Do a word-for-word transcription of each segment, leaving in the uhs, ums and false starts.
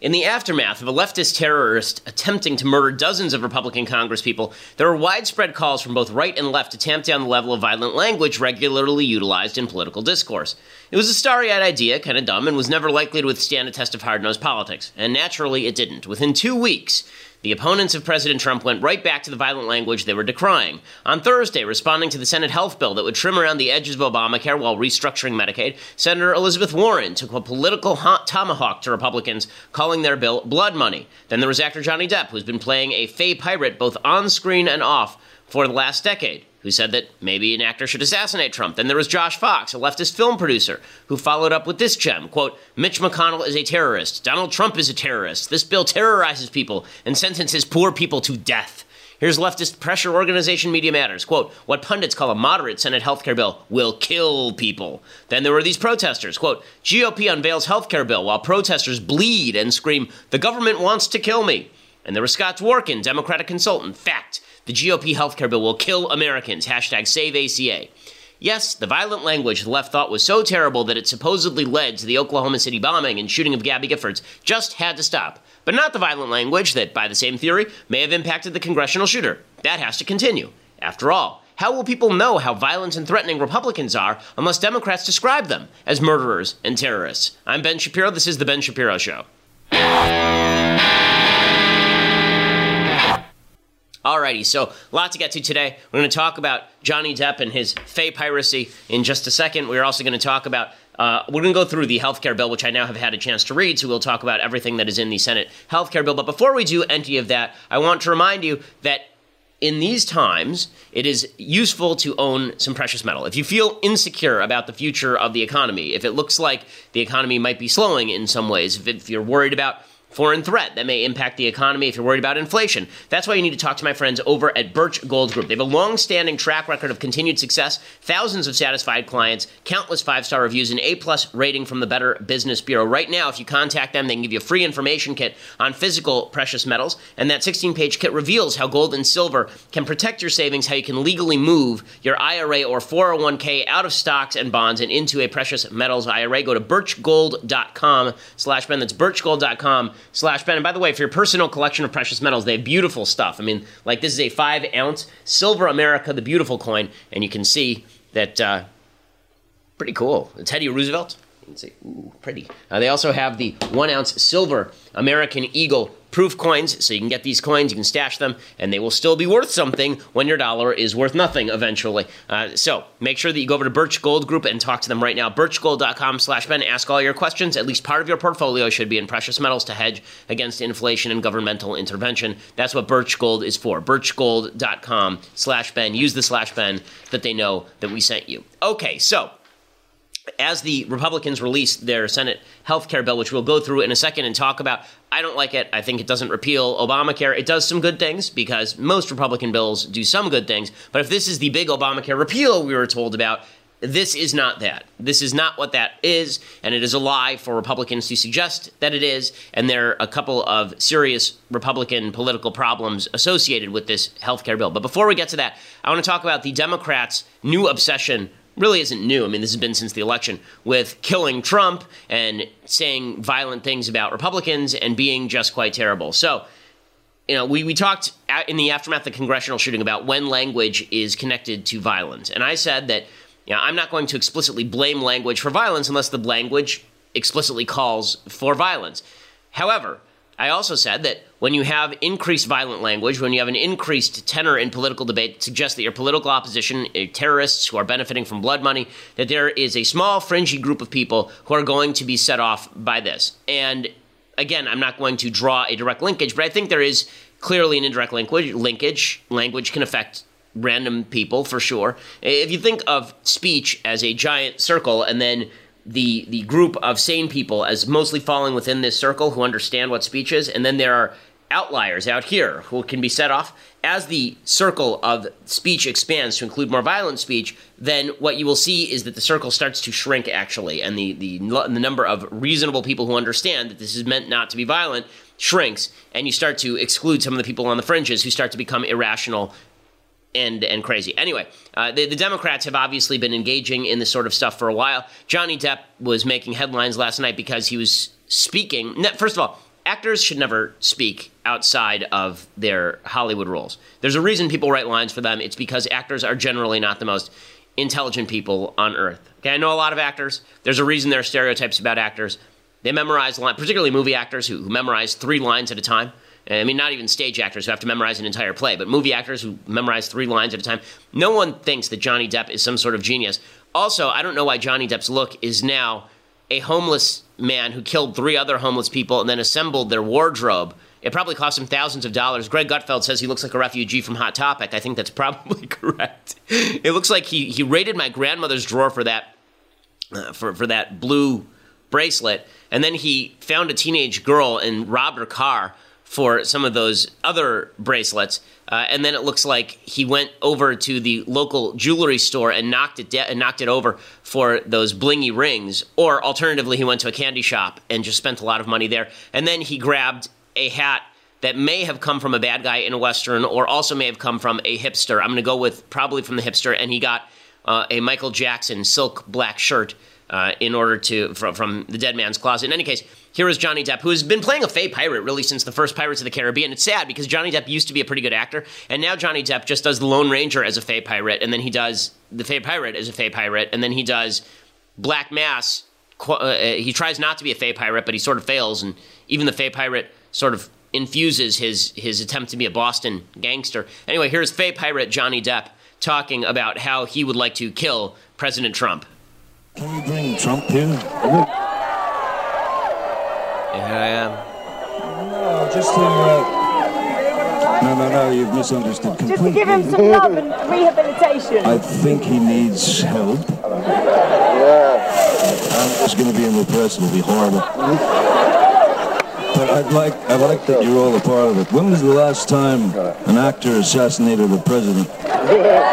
In the aftermath of a leftist terrorist attempting to murder dozens of Republican congresspeople, there were widespread calls from both right and left to tamp down the level of violent language regularly utilized in political discourse. It was a starry-eyed idea, kind of dumb, and was never likely to withstand a test of hard-nosed politics. And naturally, it didn't. Within two weeks, the opponents of President Trump went right back to the violent language they were decrying. On Thursday, responding to the Senate health bill that would trim around the edges of Obamacare while restructuring Medicaid, Senator Elizabeth Warren took a political hot tomahawk to Republicans, calling their bill blood money. Then there was actor Johnny Depp, who's been playing a fey pirate both on screen and off for the last decade, who said that maybe an actor should assassinate Trump. Then there was Josh Fox, a leftist film producer, who followed up with this gem, quote, Mitch McConnell is a terrorist. Donald Trump is a terrorist. This bill terrorizes people and sentences poor people to death. Here's leftist pressure organization Media Matters, quote, what pundits call a moderate Senate healthcare bill will kill people. Then there were these protesters, quote, G O P unveils healthcare bill while protesters bleed and scream, the government wants to kill me. And there was Scott Dworkin, Democratic consultant, fact, the G O P healthcare bill will kill Americans, hashtag save A C A. Yes, the violent language the left thought was so terrible that it supposedly led to the Oklahoma City bombing and shooting of Gabby Giffords just had to stop. But not the violent language that, by the same theory, may have impacted the congressional shooter. That has to continue. After all, how will people know how violent and threatening Republicans are unless Democrats describe them as murderers and terrorists? I'm Ben Shapiro. This is The Ben Shapiro Show. Alrighty, so a lot to get to today. We're going to talk about Johnny Depp and his fey piracy in just a second. We're also going to talk about, uh, we're going to go through the healthcare bill, which I now have had a chance to read, so we'll talk about everything that is in the Senate healthcare bill. But before we do any of that, I want to remind you that in these times, it is useful to own some precious metal. If you feel insecure about the future of the economy, if it looks like the economy might be slowing in some ways, if, if you're worried about foreign threat that may impact the economy, if you're worried about inflation, that's why you need to talk to my friends over at Birch Gold Group. They have a long-standing track record of continued success, thousands of satisfied clients, countless five-star reviews, and A-plus rating from the Better Business Bureau. Right now, if you contact them, they can give you a free information kit on physical precious metals, and that sixteen-page kit reveals how gold and silver can protect your savings, how you can legally move your I R A or four oh one k out of stocks and bonds and into a precious metals I R A. Go to birchgold.com slash Ben. That's birchgold.com slash Ben. And by the way, for your personal collection of precious metals, they have beautiful stuff. I mean, like this is a five ounce Silver America, the beautiful coin, and you can see that, uh, pretty cool. Teddy Roosevelt, you can see, ooh, pretty. Uh, they also have the one ounce Silver American Eagle proof coins, so you can get these coins, you can stash them, and they will still be worth something when your dollar is worth nothing eventually. Uh, so make sure that you go over to Birch Gold Group and talk to them right now. birchgold.com slash Ben. Ask all your questions. At least part of your portfolio should be in precious metals to hedge against inflation and governmental intervention. That's what Birch Gold is for. birchgold.com slash Ben. Use the slash Ben that they know that we sent you. Okay, so as the Republicans release their Senate health care bill, which we'll go through in a second and talk about, I don't like it. I think it doesn't repeal Obamacare. It does some good things because most Republican bills do some good things. But if this is the big Obamacare repeal we were told about, this is not that. This is not what that is, and it is a lie for Republicans to suggest that it is, and there are a couple of serious Republican political problems associated with this health care bill. But before we get to that, I want to talk about the Democrats' new obsession. Really isn't new. I mean, this has been since the election, with killing Trump and saying violent things about Republicans and being just quite terrible. So, you know, we, we talked in the aftermath of the congressional shooting about when language is connected to violence. And I said that, you know, I'm not going to explicitly blame language for violence unless the language explicitly calls for violence. However, I also said that when you have increased violent language, when you have an increased tenor in political debate that suggests that your political opposition, terrorists who are benefiting from blood money, that there is a small, fringy group of people who are going to be set off by this. And again, I'm not going to draw a direct linkage, but I think there is clearly an indirect linkage. Linkage. Language can affect random people, for sure. If you think of speech as a giant circle and then the the group of sane people as mostly falling within this circle who understand what speech is, and then there are outliers out here who can be set off. As the circle of speech expands to include more violent speech, then what you will see is that the circle starts to shrink, actually, and the, the, the number of reasonable people who understand that this is meant not to be violent shrinks, and you start to exclude some of the people on the fringes who start to become irrational and and crazy. Anyway, uh, the, the Democrats have obviously been engaging in this sort of stuff for a while. Johnny Depp was making headlines last night because he was speaking. First of all, actors should never speak outside of their Hollywood roles. There's a reason people write lines for them. It's because actors are generally not the most intelligent people on earth. Okay, I know a lot of actors. There's a reason there are stereotypes about actors. They memorize lines, particularly movie actors who, who memorize three lines at a time. I mean, not even stage actors who have to memorize an entire play, but movie actors who memorize three lines at a time. No one thinks that Johnny Depp is some sort of genius. Also, I don't know why Johnny Depp's look is now a homeless man who killed three other homeless people and then assembled their wardrobe. It probably cost him thousands of dollars. Greg Gutfeld says he looks like a refugee from Hot Topic. I think that's probably correct. It looks like he, he raided my grandmother's drawer for that uh, for, for that blue bracelet, and then he found a teenage girl and robbed her car for some of those other bracelets, uh, and then it looks like he went over to the local jewelry store and knocked it de- and knocked it over for those blingy rings. Or alternatively, he went to a candy shop and just spent a lot of money there, and then he grabbed a hat that may have come from a bad guy in a Western, or also may have come from a hipster. I'm going to go with probably from the hipster, and he got uh, a Michael Jackson silk black shirt uh, in order to from, from the dead man's closet. In any case, here is Johnny Depp, who has been playing a fey pirate really since the first Pirates of the Caribbean. It's sad because Johnny Depp used to be a pretty good actor, and now Johnny Depp just does the Lone Ranger as a fey pirate, and then he does the fey pirate as a fey pirate, and then he does Black Mass. Uh, he tries not to be a fey pirate, but he sort of fails, and even the fey pirate sort of infuses his his attempt to be a Boston gangster. Anyway, here's fey pirate Johnny Depp talking about how he would like to kill President Trump. Can you bring Trump here? Here I am. No, just to... Uh... No, no, no, you've misunderstood completely. Just to give him some love and rehabilitation. I think he needs help. Yeah. I'm just going to be in the press. It'll be horrible. But I'd like, I like that you're all a part of it. When was the last time an actor assassinated a president? Uh,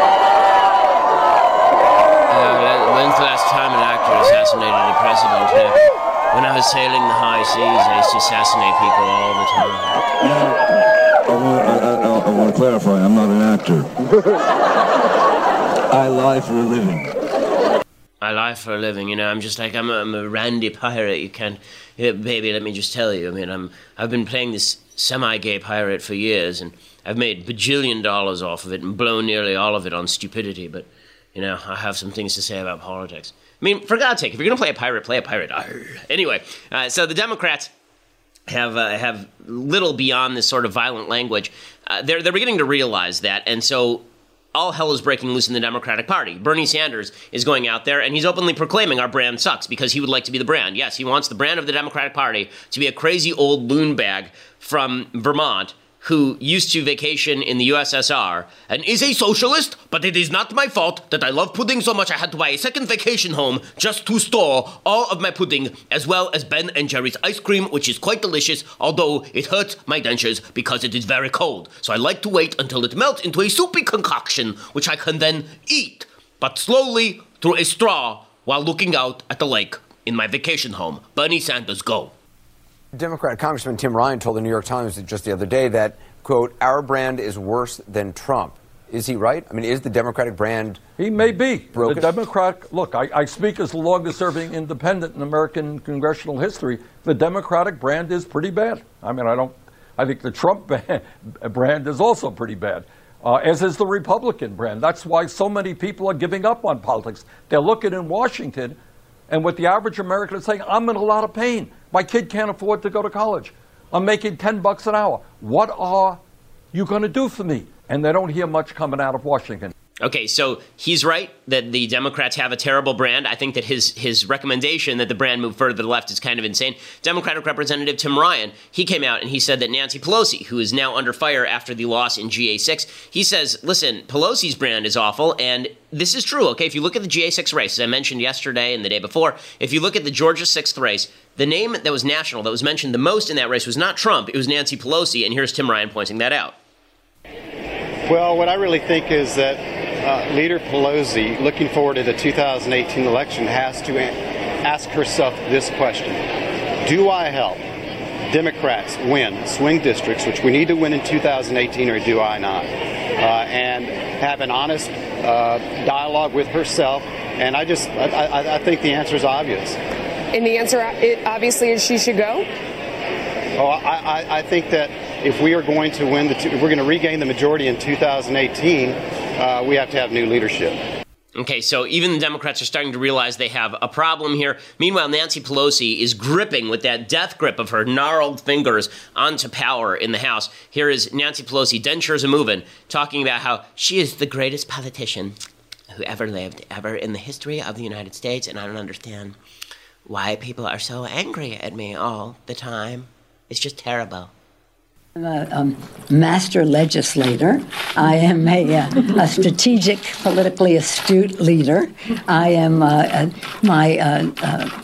when's the last time an actor assassinated a president? Uh, when I was sailing the high seas, I used to assassinate people all the time. Now, I want, I, I, I want to clarify, I'm not an actor. I lie for a living. I lie for a living, you know. I'm just like, I'm a, I'm a randy pirate. You can't, yeah, baby, let me just tell you. I mean, I'm, I've been playing this semi-gay pirate for years, and I've made bajillion dollars off of it and blown nearly all of it on stupidity, but, you know, I have some things to say about politics. I mean, for God's sake, if you're going to play a pirate, play a pirate. Arr. Anyway, uh, so the Democrats have uh, have little beyond this sort of violent language. Uh, they're, they're beginning to realize that, and so all hell is breaking loose in the Democratic Party. Bernie Sanders is going out there, and he's openly proclaiming our brand sucks because he would like to be the brand. Yes, he wants the brand of the Democratic Party to be a crazy old loon bag from Vermont who used to vacation in the U S S R and is a socialist, but it is not my fault that I love pudding so much I had to buy a second vacation home just to store all of my pudding, as well as Ben and Jerry's ice cream, which is quite delicious, although it hurts my dentures because it is very cold. So I like to wait until it melts into a soupy concoction, which I can then eat, but slowly through a straw while looking out at the lake in my vacation home. Bernie Sanders, go. Democrat Congressman Tim Ryan told the New York Times just the other day that, quote, our brand is worse than Trump. Is he right? I mean, is the Democratic brand He may be. broken? The Democratic, look, I, I speak as the longest-serving independent in American congressional history. The Democratic brand is pretty bad. I mean, I don't, I think the Trump brand is also pretty bad, uh, as is the Republican brand. That's why so many people are giving up on politics. They're looking in Washington, and what the average American is saying, I'm in a lot of pain. My kid can't afford to go to college. I'm making ten bucks an hour. What are you going to do for me? And they don't hear much coming out of Washington. Okay, so he's right that the Democrats have a terrible brand. I think that his his recommendation that the brand move further to the left is kind of insane. Democratic Representative Tim Ryan, he came out and he said that Nancy Pelosi, who is now under fire after the loss in G A six, he says, listen, Pelosi's brand is awful, and this is true, okay? If you look at the G A six race, as I mentioned yesterday and the day before, if you look at the Georgia sixth race, the name that was national, that was mentioned the most in that race was not Trump, it was Nancy Pelosi, and here's Tim Ryan pointing that out. Well, what I really think is that uh, Leader Pelosi, looking forward to the two thousand eighteen election, has to ask herself this question. Do I help Democrats win swing districts, which we need to win in two thousand eighteen, or do I not? Uh, and have an honest uh, dialogue with herself. And I just, I, I, I think the answer is obvious. And the answer, it obviously, is she should go? Oh, I, I, I think that if we are going to win, the two, if we're going to regain the majority in two thousand eighteen, uh, we have to have new leadership. Okay, so even the Democrats are starting to realize they have a problem here. Meanwhile, Nancy Pelosi is gripping with that death grip of her gnarled fingers onto power in the House. Here is Nancy Pelosi, dentures a-movin', talking about how she is the greatest politician who ever lived, ever in the history of the United States, and I don't understand why people are so angry at me all the time. It's just terrible. I'm a um, master legislator. I am a, uh, a strategic, politically astute leader. I am, uh, uh, my uh, uh,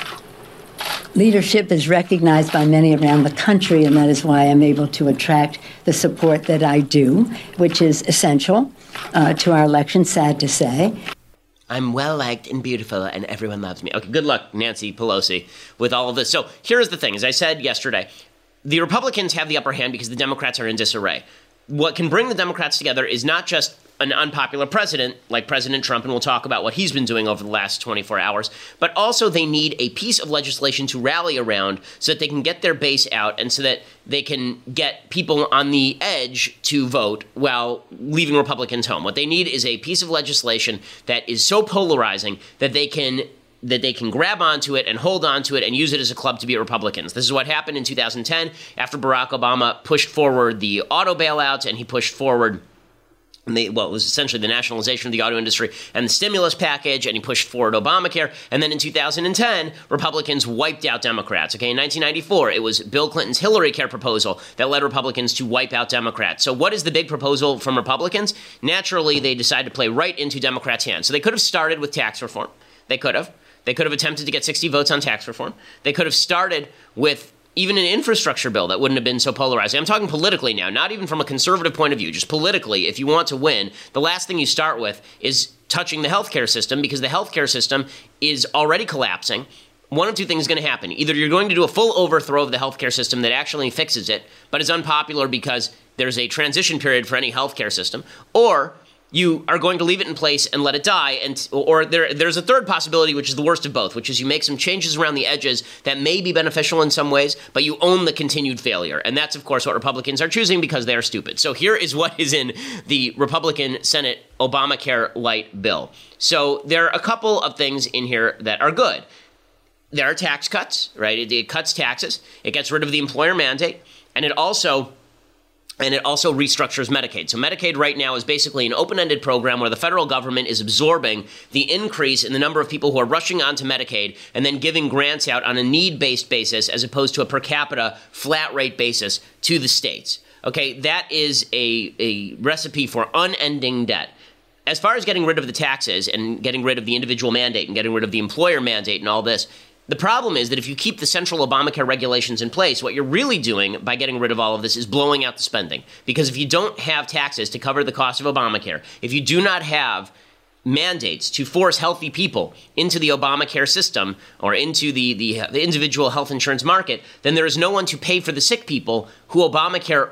leadership is recognized by many around the country, and that is why I'm able to attract the support that I do, which is essential uh, to our election, sad to say. I'm well-liked and beautiful, and everyone loves me. Okay, good luck, Nancy Pelosi, with all of this. So here's the thing. As I said yesterday, the Republicans have the upper hand because the Democrats are in disarray. What can bring the Democrats together is not just an unpopular president like President Trump, and we'll talk about what he's been doing over the last twenty-four hours, but also they need a piece of legislation to rally around so that they can get their base out and so that they can get people on the edge to vote while leaving Republicans home. What they need is a piece of legislation that is so polarizing that they can that they can grab onto it and hold onto it and use it as a club to beat Republicans. This is what happened in two thousand ten after Barack Obama pushed forward the auto bailouts and he pushed forward the, well, it was essentially the nationalization of the auto industry and the stimulus package, and he pushed forward Obamacare. And then in two thousand ten, Republicans wiped out Democrats. Okay, in nineteen ninety-four, it was Bill Clinton's Hillary Care proposal that led Republicans to wipe out Democrats. So what is the big proposal from Republicans? Naturally, they decided to play right into Democrats' hands. So they could have started with tax reform. They could have. They could have attempted to get sixty votes on tax reform. They could have started with even an infrastructure bill that wouldn't have been so polarizing. I'm talking politically now, not even from a conservative point of view, just politically. If you want to win, the last thing you start with is touching the healthcare system, because the healthcare system is already collapsing. One of two things is going to happen. Either you're going to do a full overthrow of the healthcare system that actually fixes it, but is unpopular because there's a transition period for any healthcare system, or you are going to leave it in place and let it die. And or there, there's a third possibility, which is the worst of both, which is you make some changes around the edges that may be beneficial in some ways, but you own the continued failure. And that's, of course, what Republicans are choosing because they are stupid. So here is what is in the Republican Senate Obamacare light bill. So there are a couple of things in here that are good. There are tax cuts, right? It, it cuts taxes. It gets rid of the employer mandate. And it also... And it also restructures Medicaid. So Medicaid right now is basically an open-ended program where the federal government is absorbing the increase in the number of people who are rushing onto Medicaid and then giving grants out on a need-based basis as opposed to a per capita flat rate basis to the states. Okay, that is a, a recipe for unending debt. As far as getting rid of the taxes and getting rid of the individual mandate and getting rid of the employer mandate and all this, the problem is that if you keep the central Obamacare regulations in place, what you're really doing by getting rid of all of this is blowing out the spending. Because if you don't have taxes to cover the cost of Obamacare, if you do not have mandates to force healthy people into the Obamacare system or into the, the, the individual health insurance market, then there is no one to pay for the sick people who Obamacare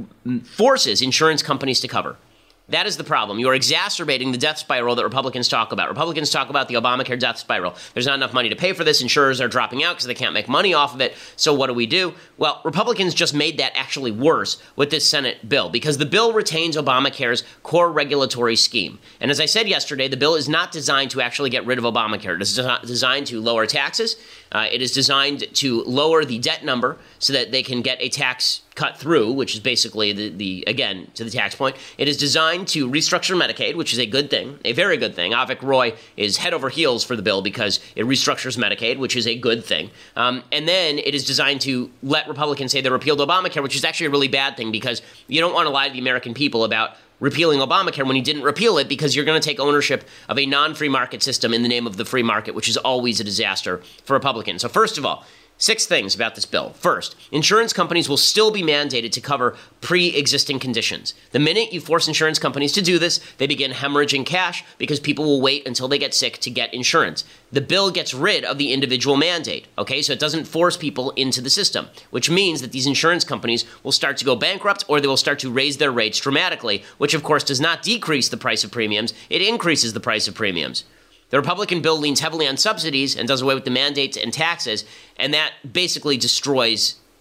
forces insurance companies to cover. That is the problem. You're exacerbating the death spiral that Republicans talk about. Republicans talk about the Obamacare death spiral. There's not enough money to pay for this. Insurers are dropping out because they can't make money off of it. So what do we do? Well, Republicans just made that actually worse with this Senate bill because the bill retains Obamacare's core regulatory scheme. And as I said yesterday, the bill is not designed to actually get rid of Obamacare. It is designed to lower taxes. Uh, it is designed to lower the debt number so that they can get a tax cut through, which is basically the, the again, to the tax point. It is designed to restructure Medicaid, which is a good thing, a very good thing. Avik Roy is head over heels for the bill because it restructures Medicaid, which is a good thing. Um, and then it is designed to let Republicans say they repealed Obamacare, which is actually a really bad thing because you don't want to lie to the American people about repealing Obamacare when you didn't repeal it because you're going to take ownership of a non-free market system in the name of the free market, which is always a disaster for Republicans. So first of all, six things about this bill. First, insurance companies will still be mandated to cover pre-existing conditions. The minute you force insurance companies to do this, they begin hemorrhaging cash because people will wait until they get sick to get insurance. The bill gets rid of the individual mandate, okay? So it doesn't force people into the system, which means that these insurance companies will start to go bankrupt or they will start to raise their rates dramatically, which of course does not decrease the price of premiums, it increases the price of premiums. The Republican bill leans heavily on subsidies and does away with the mandates and taxes, and that basically destroys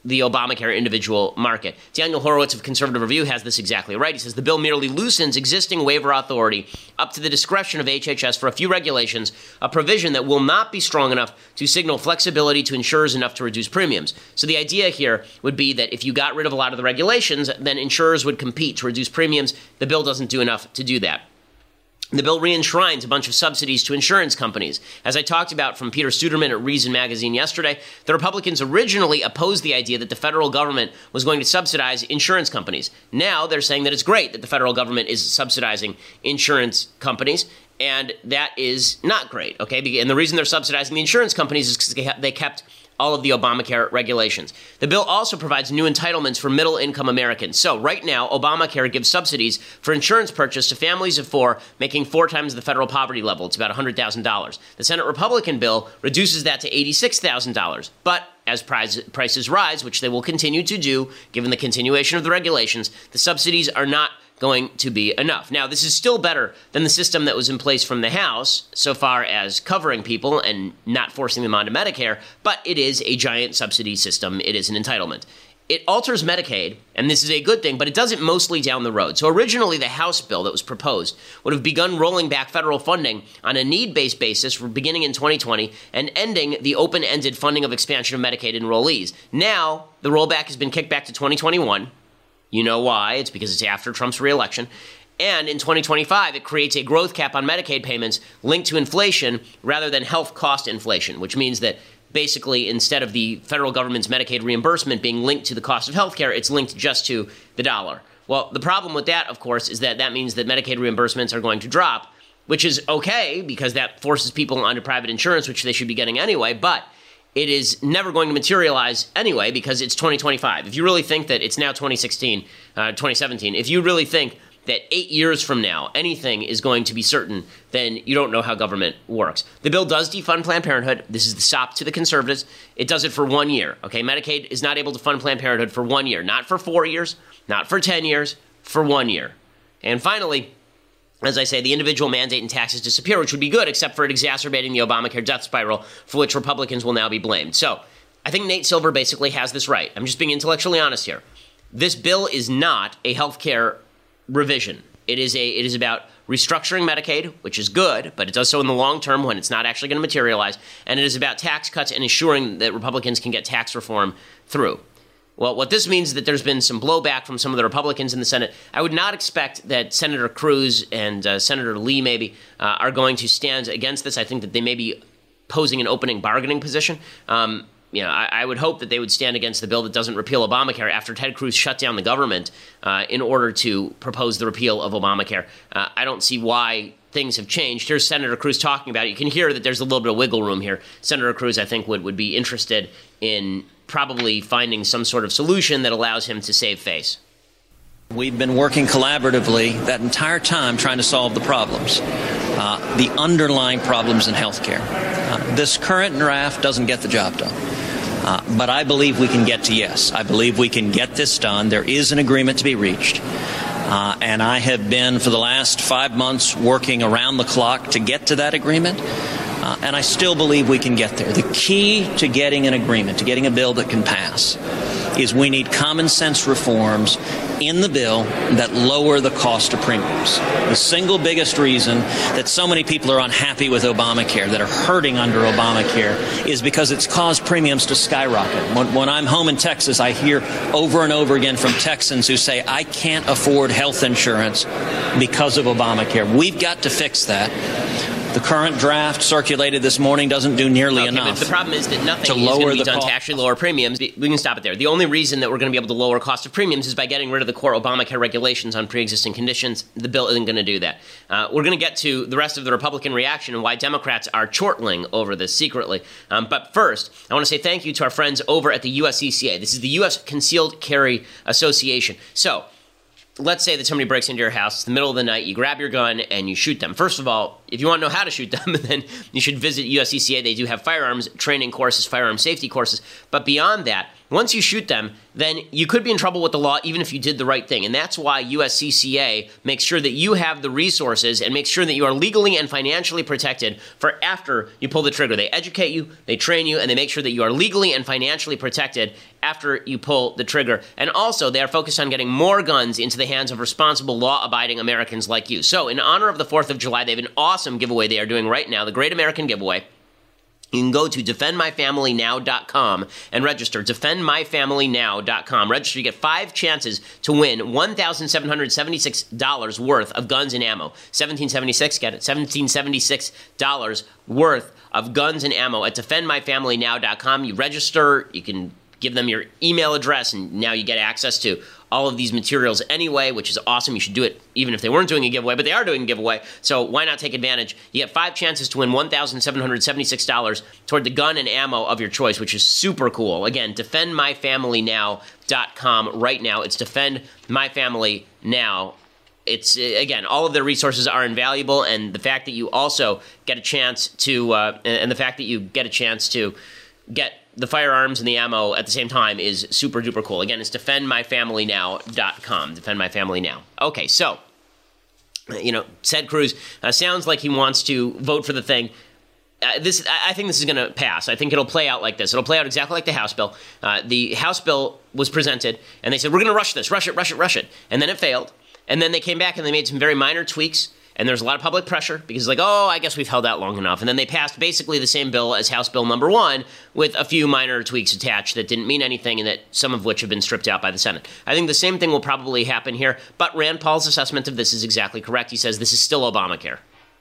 the Obamacare individual market. Daniel Horowitz of Conservative Review has this exactly right. He says the bill merely loosens existing waiver authority up to the discretion of H H S for a few regulations, a provision that will not be strong enough to signal flexibility to insurers enough to reduce premiums. So the idea here would be that if you got rid of a lot of the regulations, then insurers would compete to reduce premiums. The bill doesn't do enough to do that. The bill re-enshrines a bunch of subsidies to insurance companies. As I talked about from Peter Suderman at Reason Magazine yesterday, the Republicans originally opposed the idea that the federal government was going to subsidize insurance companies. Now they're saying that it's great that the federal government is subsidizing insurance companies, and that is not great, okay? And the reason they're subsidizing the insurance companies is because they kept all of the Obamacare regulations. The bill also provides new entitlements for middle-income Americans. So right now, Obamacare gives subsidies for insurance purchase to families of four making four times the federal poverty level. It's about one hundred thousand dollars. The Senate Republican bill reduces that to eighty-six thousand dollars. But as price, prices rise, which they will continue to do given the continuation of the regulations, the subsidies are not going to be enough. Now, this is still better than the system that was in place from the House so far as covering people and not forcing them onto Medicare, but it is a giant subsidy system. It is an entitlement. It alters Medicaid, and this is a good thing, but it does it mostly down the road. So originally, the House bill that was proposed would have begun rolling back federal funding on a need-based basis beginning in twenty twenty and ending the open-ended funding of expansion of Medicaid enrollees. Now, the rollback has been kicked back to twenty twenty-one. You know why? It's because it's after Trump's reelection. And in twenty twenty-five, it creates a growth cap on Medicaid payments linked to inflation rather than health cost inflation, which means that basically instead of the federal government's Medicaid reimbursement being linked to the cost of health care, it's linked just to the dollar. Well, the problem with that, of course, is that that means that Medicaid reimbursements are going to drop, which is okay because that forces people onto private insurance, which they should be getting anyway, but it is never going to materialize anyway because it's twenty twenty-five. If you really think that it's now twenty sixteen, uh, twenty seventeen, if you really think that eight years from now anything is going to be certain, then you don't know how government works. The bill does defund Planned Parenthood. This is the sop to the conservatives. It does it for one year, okay? Medicaid is not able to fund Planned Parenthood for one year, not for four years, not for ten years, for one year. And finally, as I say, the individual mandate and taxes disappear, which would be good, except for it exacerbating the Obamacare death spiral, for which Republicans will now be blamed. So I think Nate Silver basically has this right. I'm just being intellectually honest here. This bill is not a health care revision. It is a. It is about restructuring Medicaid, which is good, but it does so in the long term when it's not actually going to materialize. And it is about tax cuts and ensuring that Republicans can get tax reform through. Well, what this means is that there's been some blowback from some of the Republicans in the Senate. I would not expect that Senator Cruz and uh, Senator Lee maybe uh, are going to stand against this. I think that they may be posing an opening bargaining position. Um, you know, I, I would hope that they would stand against the bill that doesn't repeal Obamacare after Ted Cruz shut down the government uh, in order to propose the repeal of Obamacare. Uh, I don't see why things have changed. Here's Senator Cruz talking about it. You can hear that there's a little bit of wiggle room here. Senator Cruz, I think, would, would be interested in probably finding some sort of solution that allows him to save face. We've been working collaboratively that entire time trying to solve the problems, uh, the underlying problems in healthcare. Uh, this current draft doesn't get the job done. Uh, but I believe we can get to yes. I believe we can get this done. There is an agreement to be reached. Uh, and I have been, for the last five months, working around the clock to get to that agreement. Uh, and I still believe we can get there. The key to getting an agreement, to getting a bill that can pass, is we need common sense reforms in the bill that lower the cost of premiums. The single biggest reason that so many people are unhappy with Obamacare, that are hurting under Obamacare, is because it's caused premiums to skyrocket. When, when I'm home in Texas, I hear over and over again from Texans who say, I can't afford health insurance because of Obamacare. We've got to fix that. The current draft circulated this morning doesn't do nearly okay, enough. But the problem is that nothing is going to be done to actually lower premiums. We can stop it there. The only reason that we're going to be able to lower cost of premiums is by getting rid of the core Obamacare regulations on pre-existing conditions. The bill isn't going to do that. Uh, we're going to get to the rest of the Republican reaction and why Democrats are chortling over this secretly. Um, but first, I want to say thank you to our friends over at the U S C C A. This is the U S Concealed Carry Association. So, let's say that somebody breaks into your house in the middle of the night, you grab your gun, and you shoot them. First of all, if you want to know how to shoot them, then you should visit U S C C A. They do have firearms training courses, firearm safety courses. But beyond that, once you shoot them, then you could be in trouble with the law even if you did the right thing. And that's why U S C C A makes sure that you have the resources and makes sure that you are legally and financially protected for after you pull the trigger. They educate you, they train you, and they make sure that you are legally and financially protected after you pull the trigger. And also, they are focused on getting more guns into the hands of responsible, law-abiding Americans like you. So, in honor of the fourth of July, they have an awesome giveaway they are doing right now, the Great American Giveaway. You can go to defend my family now dot com and register, defend my family now dot com. Register, you get five chances to win one thousand seven hundred seventy-six dollars worth of guns and ammo. seventeen seventy-six, get it? seventeen seventy-six dollars worth of guns and ammo at defend my family now dot com. You register, you can give them your email address, and now you get access to all of these materials anyway, which is awesome. You should do it even if they weren't doing a giveaway, but they are doing a giveaway, so why not take advantage? You get five chances to win one thousand seven hundred seventy-six dollars toward the gun and ammo of your choice, which is super cool. Again, defend my family now dot com right now. It's defend my family now. It's, again, all of their resources are invaluable, and the fact that you also get a chance to, uh, and the fact that you get a chance to get the firearms and the ammo at the same time is super duper cool. Again, it's defend my family now dot com. defend my family now. Okay, so, you know, Ted Cruz uh, sounds like he wants to vote for the thing. Uh, this, I think this is going to pass. I think it'll play out like this. It'll play out exactly like the House bill. Uh, the House bill was presented, and they said, we're going to rush this, rush it, rush it, rush it. And then it failed. And then they came back and they made some very minor tweaks. And there's a lot of public pressure because, like, oh, I guess we've held out long enough. And then they passed basically the same bill as House Bill number one with a few minor tweaks attached that didn't mean anything and that some of which have been stripped out by the Senate. I think the same thing will probably happen here. But Rand Paul's assessment of this is exactly correct. He says this is still Obamacare.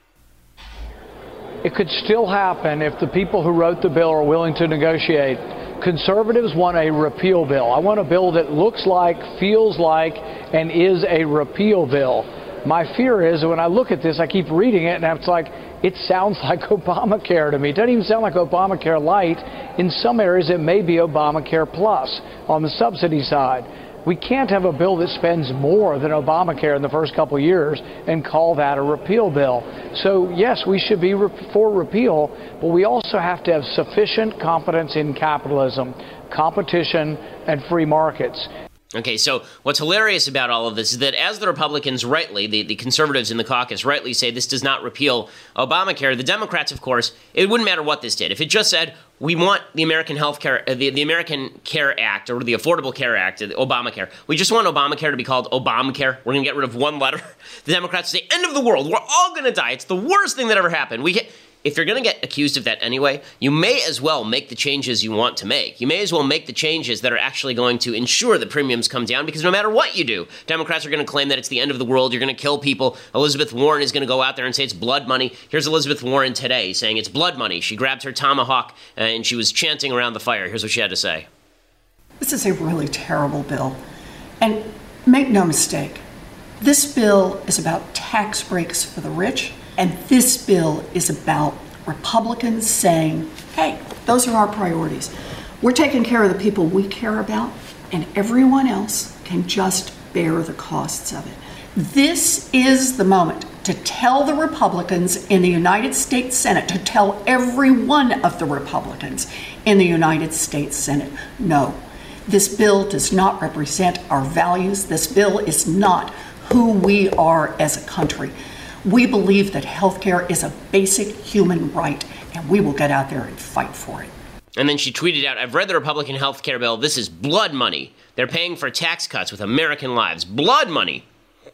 It could still happen if the people who wrote the bill are willing to negotiate. Conservatives want a repeal bill. I want a bill that looks like, feels like, and is a repeal bill. My fear is when I look at this, I keep reading it, and it's like, it sounds like Obamacare to me. It doesn't even sound like Obamacare Light. In some areas, it may be Obamacare Plus on the subsidy side. We can't have a bill that spends more than Obamacare in the first couple of years and call that a repeal bill. So, yes, we should be re- for repeal, but we also have to have sufficient confidence in capitalism, competition, and free markets. Okay, so what's hilarious about all of this is that as the Republicans rightly, the, the conservatives in the caucus rightly say this does not repeal Obamacare, the Democrats, of course, it wouldn't matter what this did. If it just said, we want the American Health Care, uh, the, the American Care Act, or the Affordable Care Act, uh, Obamacare, we just want Obamacare to be called Obamacare. We're going to get rid of one letter. The Democrats say, end of the world. We're all going to die. It's the worst thing that ever happened. We get... If you're going to get accused of that anyway, you may as well make the changes you want to make. You may as well make the changes that are actually going to ensure that premiums come down, because no matter what you do, Democrats are going to claim that it's the end of the world, you're going to kill people. Elizabeth Warren is going to go out there and say it's blood money. Here's Elizabeth Warren today saying it's blood money. She grabbed her tomahawk uh, and she was chanting around the fire. Here's what she had to say. This is a really terrible bill. And make no mistake, this bill is about tax breaks for the rich. And this bill is about Republicans saying, hey, those are our priorities. We're taking care of the people we care about, and everyone else can just bear the costs of it. This is the moment to tell the Republicans in the United States Senate, to tell every one of the Republicans in the United States Senate, no, this bill does not represent our values. This bill is not who we are as a country. We believe that health care is a basic human right, and we will get out there and fight for it. And then she tweeted out, I've read the Republican health care bill. This is blood money. They're paying for tax cuts with American lives. Blood money.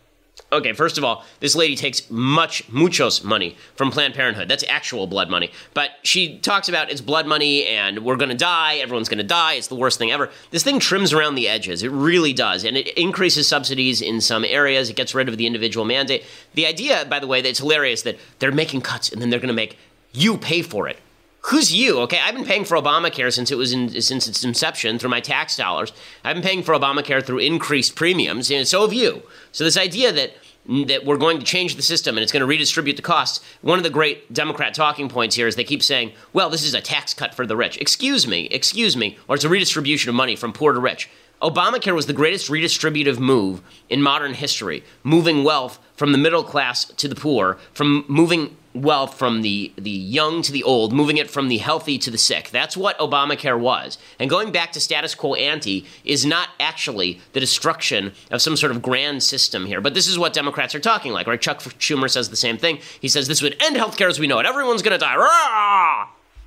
Okay, first of all, this lady takes much, muchos money from Planned Parenthood. That's actual blood money. But she talks about it's blood money and we're going to die, everyone's going to die, it's the worst thing ever. This thing trims around the edges. It really does. And it increases subsidies in some areas. It gets rid of the individual mandate. The idea, by the way, that it's hilarious that they're making cuts and then they're going to make you pay for it. Who's you? Okay, I've been paying for Obamacare since it was in, since its inception through my tax dollars. I've been paying for Obamacare through increased premiums, and so have you. So this idea that that we're going to change the system and it's going to redistribute the costs, one of the great Democrat talking points here is they keep saying, well, this is a tax cut for the rich. Excuse me, excuse me, or it's a redistribution of money from poor to rich. Obamacare was the greatest redistributive move in modern history, moving wealth from the middle class to the poor, from moving wealth from the, the young to the old, moving it from the healthy to the sick. That's what Obamacare was. And going back to status quo ante is not actually the destruction of some sort of grand system here. But this is what Democrats are talking like, right? Chuck Schumer says the same thing. He says this would end healthcare as we know it. Everyone's going to die. Rah!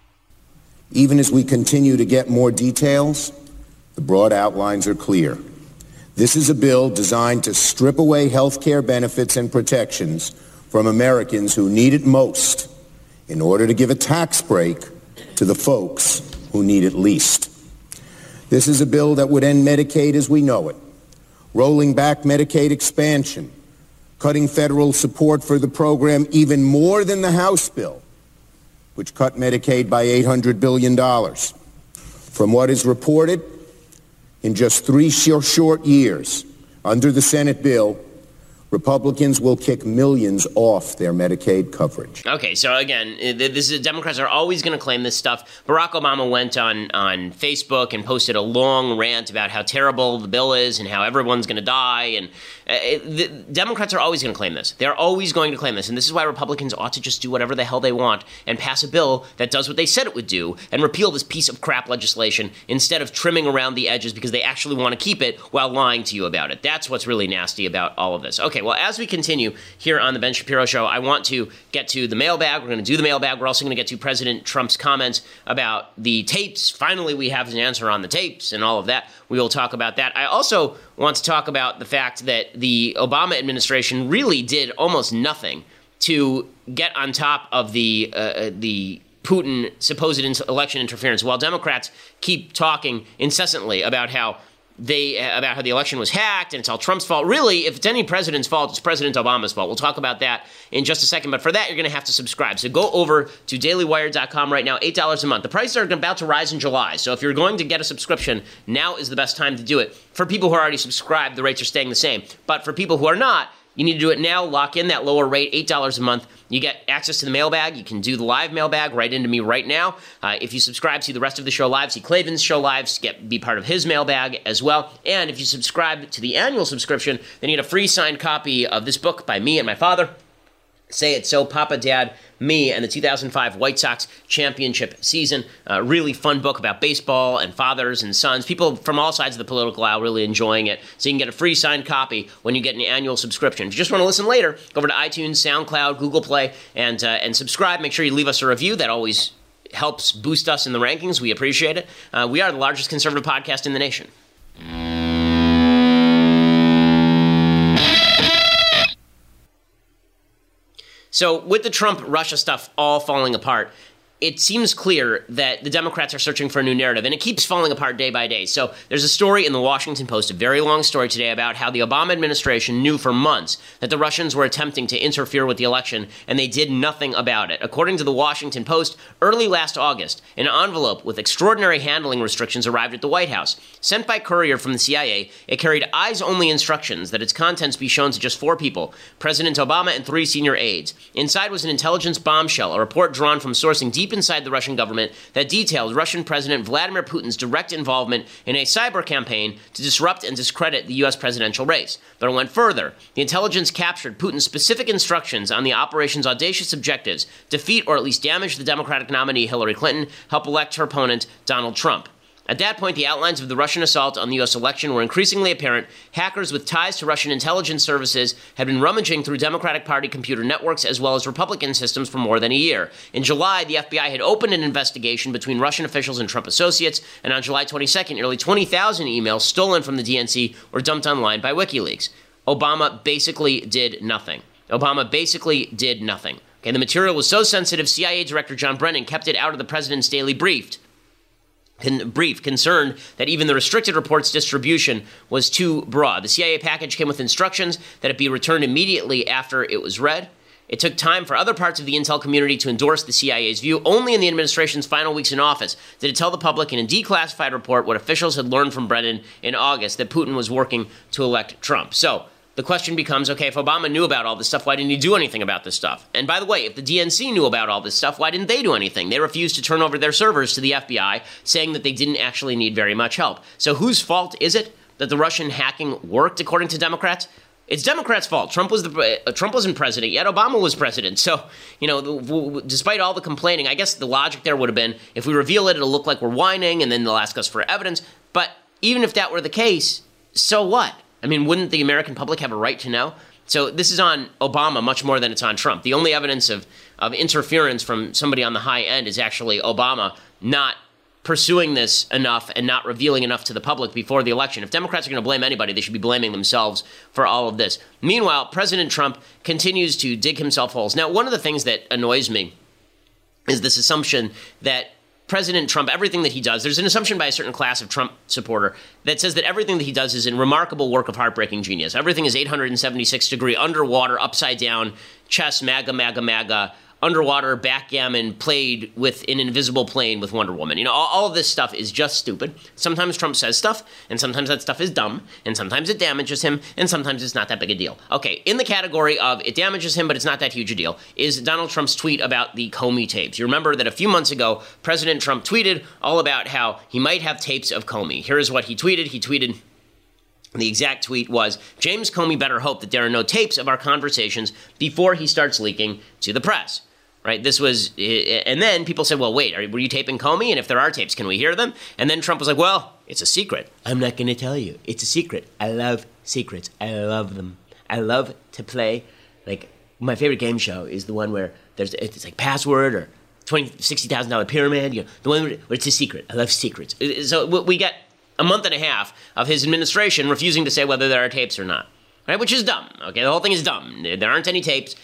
Even as we continue to get more details, the broad outlines are clear. This is a bill designed to strip away health care benefits and protections from Americans who need it most in order to give a tax break to the folks who need it least. This is a bill that would end Medicaid as we know it, rolling back Medicaid expansion, cutting federal support for the program even more than the House bill, which cut Medicaid by eight hundred billion dollars. From what is reported, in just three short years under the Senate bill, Republicans will kick millions off their Medicaid coverage. Okay, so again, this is, Democrats are always going to claim this stuff. Barack Obama went on, on Facebook and posted a long rant about how terrible the bill is and how everyone's going to die. And uh, it, the Democrats are always going to claim this. They're always going to claim this. And this is why Republicans ought to just do whatever the hell they want and pass a bill that does what they said it would do and repeal this piece of crap legislation instead of trimming around the edges because they actually want to keep it while lying to you about it. That's what's really nasty about all of this. Okay, well, as we continue here on the Ben Shapiro Show, I want to get to the mailbag. We're going to do the mailbag. We're also going to get to President Trump's comments about the tapes. Finally, we have an answer on the tapes and all of that. We will talk about that. I also want to talk about the fact that the Obama administration really did almost nothing to get on top of the uh, the Putin supposed election interference, while Democrats keep talking incessantly about how They about how the election was hacked and it's all Trump's fault. Really, if it's any president's fault, it's President Obama's fault. We'll talk about that in just a second. But for that, you're going to have to subscribe. So go over to daily wire dot com right now, eight dollars a month. The prices are about to rise in July. So if you're going to get a subscription, now is the best time to do it. For people who are already subscribed, the rates are staying the same. But for people who are not, you need to do it now. Lock in that lower rate, eight dollars a month. You get access to the mailbag. You can do the live mailbag right into me right now. Uh, if you subscribe, see the rest of the show live, see Klavan's show live, get be part of his mailbag as well. And if you subscribe to the annual subscription, then you get a free signed copy of this book by me and my father. Say It So, Papa, Dad, Me, and the two thousand five White Sox championship season. Uh, really fun book about baseball and fathers and sons. People from all sides of the political aisle really enjoying it. So you can get a free signed copy when you get an annual subscription. If you just want to listen later, go over to iTunes, SoundCloud, Google Play, and, uh, and subscribe. Make sure you leave us a review. That always helps boost us in the rankings. We appreciate it. Uh, we are the largest conservative podcast in the nation. So with the Trump-Russia stuff all falling apart, it seems clear that the Democrats are searching for a new narrative, and it keeps falling apart day by day. So there's a story in the Washington Post, a very long story today, about how the Obama administration knew for months that the Russians were attempting to interfere with the election, and they did nothing about it. According to the Washington Post, early last August, an envelope with extraordinary handling restrictions arrived at the White House. Sent by courier from the C I A, it carried eyes-only instructions that its contents be shown to just four people, President Obama and three senior aides. Inside was an intelligence bombshell, a report drawn from sourcing deep inside the Russian government that detailed Russian President Vladimir Putin's direct involvement in a cyber campaign to disrupt and discredit the U S presidential race. But it went further. The intelligence captured Putin's specific instructions on the operation's audacious objectives: defeat or at least damage the Democratic nominee Hillary Clinton, help elect her opponent Donald Trump. At that point, the outlines of the Russian assault on the U S election were increasingly apparent. Hackers with ties to Russian intelligence services had been rummaging through Democratic Party computer networks as well as Republican systems for more than a year. In July, the F B I had opened an investigation between Russian officials and Trump associates, and on July twenty-second, nearly twenty thousand emails stolen from the D N C were dumped online by WikiLeaks. Obama basically did nothing. Obama basically did nothing. Okay, the material was so sensitive, C I A Director John Brennan kept it out of the president's daily brief. Con- brief, concerned that even the restricted report's distribution was too broad. The C I A package came with instructions that it be returned immediately after it was read. It took time for other parts of the intel community to endorse the C I A's view. Only in the administration's final weeks in office did it tell the public in a declassified report what officials had learned from Brennan in August, that Putin was working to elect Trump. So the question becomes, okay, if Obama knew about all this stuff, why didn't he do anything about this stuff? And by the way, if the D N C knew about all this stuff, why didn't they do anything? They refused to turn over their servers to the F B I, saying that they didn't actually need very much help. So whose fault is it that the Russian hacking worked, according to Democrats? It's Democrats' fault. Trump was the uh, Trump wasn't president yet. Obama was president. So, you know, w- w- despite all the complaining, I guess the logic there would have been if we reveal it, it'll look like we're whining, and then they'll ask us for evidence. But even if that were the case, so what? I mean, wouldn't the American public have a right to know? So this is on Obama much more than it's on Trump. The only evidence of, of interference from somebody on the high end is actually Obama not pursuing this enough and not revealing enough to the public before the election. If Democrats are going to blame anybody, they should be blaming themselves for all of this. Meanwhile, President Trump continues to dig himself holes. Now, one of the things that annoys me is this assumption that President Trump, everything that he does, there's an assumption by a certain class of Trump supporter that says that everything that he does is in remarkable work of heartbreaking genius. Everything is eight hundred seventy-six degree underwater, upside down, chess, MAGA, MAGA, MAGA, underwater backgammon played with an invisible plane with Wonder Woman. You know, all, all of this stuff is just stupid. Sometimes Trump says stuff, and sometimes that stuff is dumb, and sometimes it damages him, and sometimes it's not that big a deal. Okay, in the category of it damages him, but it's not that huge a deal, is Donald Trump's tweet about the Comey tapes. You remember that a few months ago, President Trump tweeted all about how he might have tapes of Comey. Here is what he tweeted. He tweeted... The exact tweet was, James Comey better hope that there are no tapes of our conversations before he starts leaking to the press. Right? This was, and then people said, well, wait, are, were you taping Comey? And if there are tapes, can we hear them? And then Trump was like, well, it's a secret. I'm not going to tell you. It's a secret. I love secrets. I love them. I love to play, like, my favorite game show is the one where there's, it's like Password or twenty, sixty thousand dollars Pyramid, you know, the one where it's a secret. I love secrets. So we get a month and a half of his administration refusing to say whether there are tapes or not, right? Which is dumb. Okay, the whole thing is dumb. There aren't any tapes.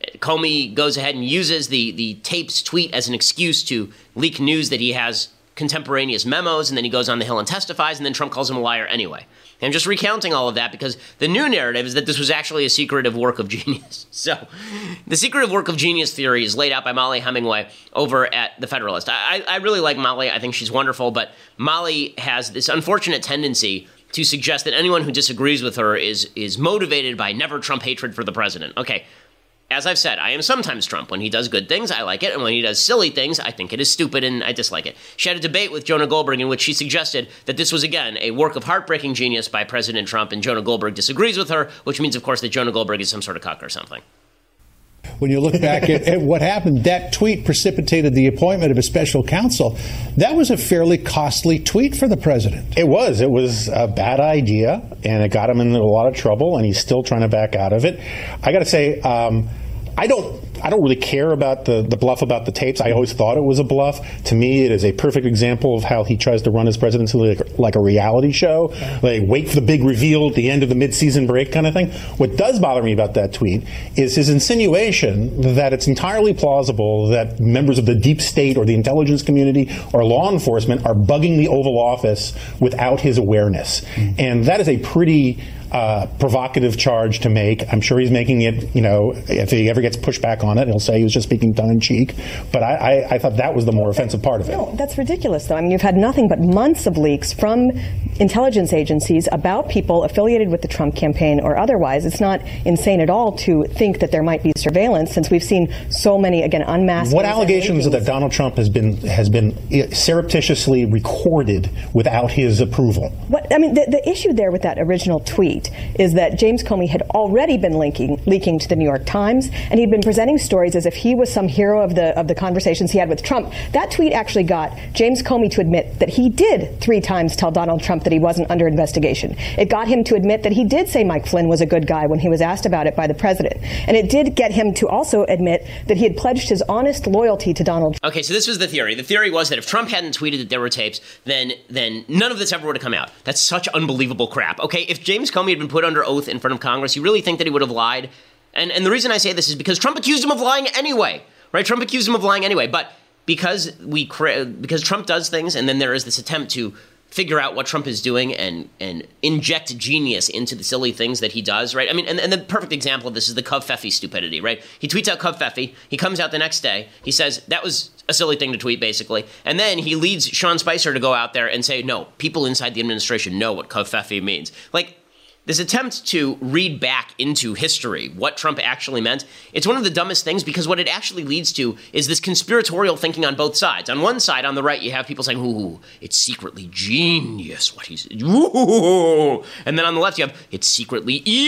Comey goes ahead and uses the, the tapes tweet as an excuse to leak news that he has contemporaneous memos, and then he goes on the Hill and testifies, and then Trump calls him a liar anyway. And I'm just recounting all of that because the new narrative is that this was actually a secretive work of genius. So the secretive work of genius theory is laid out by Mollie Hemingway over at The Federalist. I, I really like Mollie. I think she's wonderful, but Mollie has this unfortunate tendency to suggest that anyone who disagrees with her is is motivated by never Trump hatred for the president. Okay. As I've said, I am sometimes Trump. When he does good things, I like it. And when he does silly things, I think it is stupid and I dislike it. She had a debate with Jonah Goldberg in which she suggested that this was, again, a work of heartbreaking genius by President Trump, and Jonah Goldberg disagrees with her, which means, of course, that Jonah Goldberg is some sort of cuck or something. When you look back at, at what happened, that tweet precipitated the appointment of a special counsel. That was a fairly costly tweet for the president. It was. It was a bad idea, and it got him in a lot of trouble, and he's still trying to back out of it. I got to say, um, I don't I don't really care about the, the bluff about the tapes. I always thought it was a bluff. To me, it is a perfect example of how he tries to run his presidency like, like a reality show. Like, wait for the big reveal at the end of the mid-season break kind of thing. What does bother me about that tweet is his insinuation that it's entirely plausible that members of the deep state or the intelligence community or law enforcement are bugging the Oval Office without his awareness. Mm-hmm. And that is a pretty uh, provocative charge to make. I'm sure he's making it, you know, if he ever gets pushback on it, he'll say he was just speaking tongue-in-cheek. But I, I, I thought that was the more offensive part of it. No, that's ridiculous, though. I mean, you've had nothing but months of leaks from intelligence agencies about people affiliated with the Trump campaign or otherwise. It's not insane at all to think that there might be surveillance, since we've seen so many, again, unmasked. What allegations are that Donald Trump has been has been surreptitiously recorded without his approval? What I mean, the, the issue there with that original tweet is that James Comey had already been linking, leaking to the New York Times, and he'd been presenting stories as if he was some hero of the of the conversations he had with Trump. That tweet actually got James Comey to admit that he did three times tell Donald Trump that he wasn't under investigation. It got him to admit that he did say Mike Flynn was a good guy when he was asked about it by the president. And it did get him to also admit that he had pledged his honest loyalty to Donald Trump. Okay, so this was the theory. The theory was that if Trump hadn't tweeted that there were tapes, then then none of this ever would have come out. That's such unbelievable crap. Okay, if James Comey had been put under oath in front of Congress, you really think that he would have lied? And and the reason I say this is because Trump accused him of lying anyway, right? Trump accused him of lying anyway. But because we because Trump does things, and then there is this attempt to figure out what Trump is doing and and inject genius into the silly things that he does, right? I mean, and, and the perfect example of this is the Covfefe stupidity, right? He tweets out Covfefe. He comes out the next day. He says that was a silly thing to tweet, basically. And then he leads Sean Spicer to go out there and say, no, people inside the administration know what Covfefe means. Like, this attempt to read back into history what Trump actually meant, it's one of the dumbest things, because what it actually leads to is this conspiratorial thinking on both sides. On one side, on the right, you have people saying, ooh, it's secretly genius what he's... Ooh. And then on the left, you have, it's secretly evil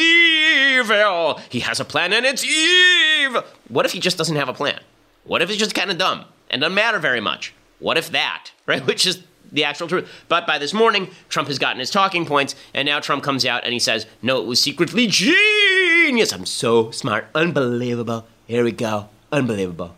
evil. He has a plan and it's evil. What if he just doesn't have a plan? What if he's just kind of dumb and doesn't matter very much? What if that, right? Which is the actual truth. But by this morning, Trump has gotten his talking points, and now Trump comes out and he says, no, it was secretly genius. I'm so smart. Unbelievable. Here we go. Unbelievable.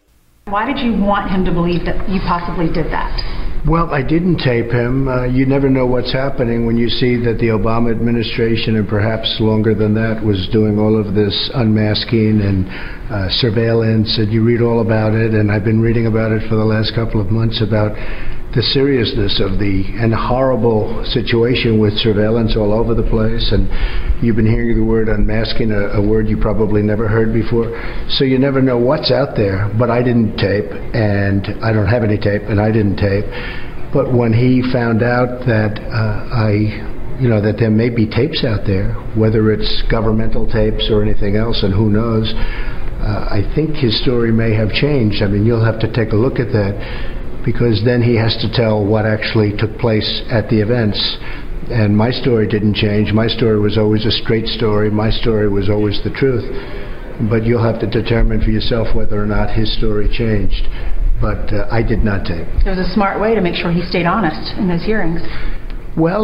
Why did you want him to believe that you possibly did that? Well, I didn't tape him. Uh, you never know what's happening when you see that the Obama administration, and perhaps longer than that, was doing all of this unmasking and uh, surveillance, and you read all about it, and I've been reading about it for the last couple of months about the seriousness of the and horrible situation with surveillance all over the place, and you've been hearing the word unmasking, a, a word you probably never heard before. So you never know what's out there, but I didn't tape, and I don't have any tape, and I didn't tape. But when he found out that uh, I, you know, that there may be tapes out there, whether it's governmental tapes or anything else, and who knows, uh, I think his story may have changed. I mean, you'll have to take a look at that, because then he has to tell what actually took place at the events. And my story didn't change. My story was always a straight story. My story was always the truth. But you'll have to determine for yourself whether or not his story changed. But uh, I did not tape. It was a smart way to make sure he stayed honest in those hearings. Well,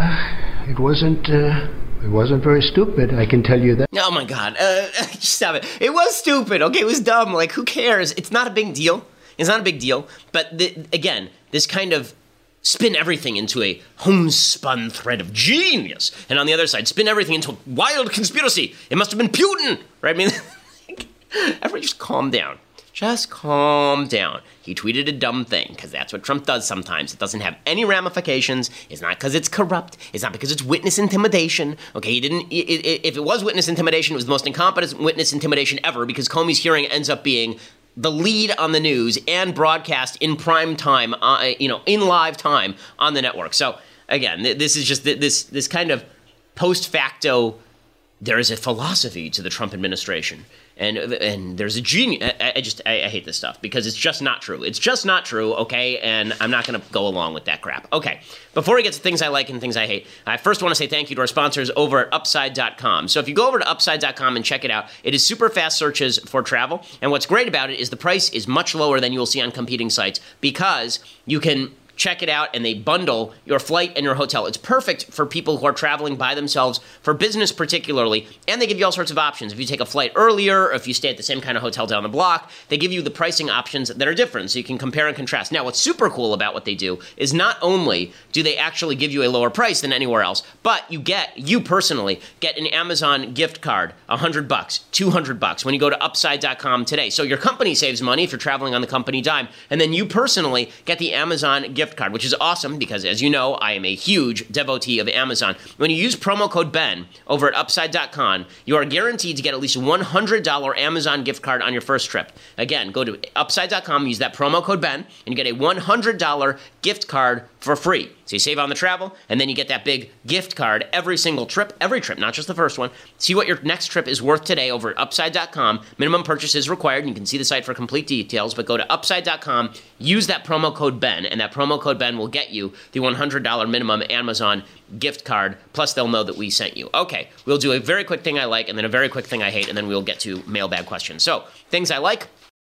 uh, it wasn't... Uh, It wasn't very stupid, I can tell you that. Oh my God, uh, stop it. It was stupid, okay? It was dumb. Like, who cares? It's not a big deal. It's not a big deal. But the, again, this kind of spin everything into a homespun thread of genius. And on the other side, spin everything into a wild conspiracy. It must have been Putin, right? I mean, everybody just calm down. Just calm down. He tweeted a dumb thing, because that's what Trump does sometimes. It doesn't have any ramifications. It's not because it's corrupt. It's not because it's witness intimidation. Okay, he didn't. It, it, if it was witness intimidation, it was the most incompetent witness intimidation ever, because Comey's hearing ends up being the lead on the news and broadcast in prime time, uh, you know, in live time on the network. So again, this is just this this kind of post facto. There is a philosophy to the Trump administration, and and there's a genius. I, I just I, I hate this stuff because it's just not true. It's just not true, okay? And I'm not going to go along with that crap. Okay, before we get to things I like and things I hate, I first want to say thank you to our sponsors over at Upside dot com. So if you go over to Upside dot com and check it out, it is super fast searches for travel. And what's great about it is the price is much lower than you will see on competing sites, because you can check it out, and they bundle your flight and your hotel. It's perfect for people who are traveling by themselves, for business particularly, and they give you all sorts of options. If you take a flight earlier, or if you stay at the same kind of hotel down the block, they give you the pricing options that are different, so you can compare and contrast. Now, what's super cool about what they do is not only do they actually give you a lower price than anywhere else, but you get, you personally, get an Amazon gift card, one hundred bucks, two hundred bucks, when you go to Upside dot com today. So your company saves money if you're traveling on the company dime, and then you personally get the Amazon gift gift card, which is awesome because, as you know, I am a huge devotee of Amazon. When you use promo code Ben over at Upside dot com, you are guaranteed to get at least a one hundred dollars Amazon gift card on your first trip. Again, go to Upside dot com, use that promo code Ben, and you get a one hundred dollars gift card for free. So you save on the travel, and then you get that big gift card every single trip, every trip, not just the first one. See what your next trip is worth today over at Upside dot com. Minimum purchase is required, and you can see the site for complete details, but go to Upside dot com, use that promo code Ben, and that promo code Ben will get you the one hundred dollars minimum Amazon gift card, plus they'll know that we sent you. Okay, we'll do a very quick thing I like, and then a very quick thing I hate, and then we'll get to mailbag questions. So, things I like,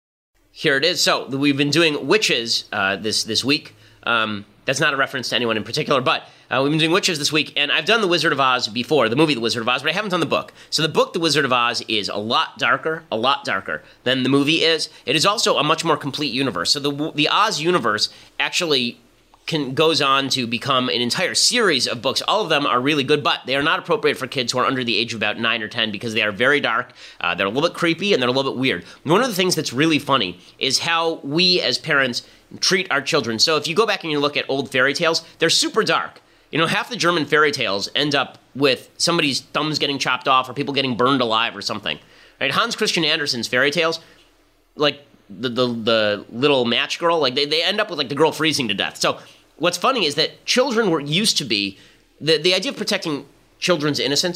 here it is. So, we've been doing witches uh, this, this week. Um... That's not a reference to anyone in particular, but uh, we've been doing witches this week, and I've done The Wizard of Oz before, the movie The Wizard of Oz, but I haven't done the book. So the book The Wizard of Oz is a lot darker, a lot darker than the movie is. It is also a much more complete universe. So the the Oz universe actually can goes on to become an entire series of books. All of them are really good, but they are not appropriate for kids who are under the age of about nine or ten because they are very dark, uh, they're a little bit creepy, and they're a little bit weird. One of the things that's really funny is how we as parents treat our children. So if you go back and you look at old fairy tales, they're super dark. You know, half the German fairy tales end up with somebody's thumbs getting chopped off or people getting burned alive or something. Right? Hans Christian Andersen's fairy tales, like the the, the little match girl, like they, they end up with like the girl freezing to death. So what's funny is that children were used to be, the, the idea of protecting children's innocence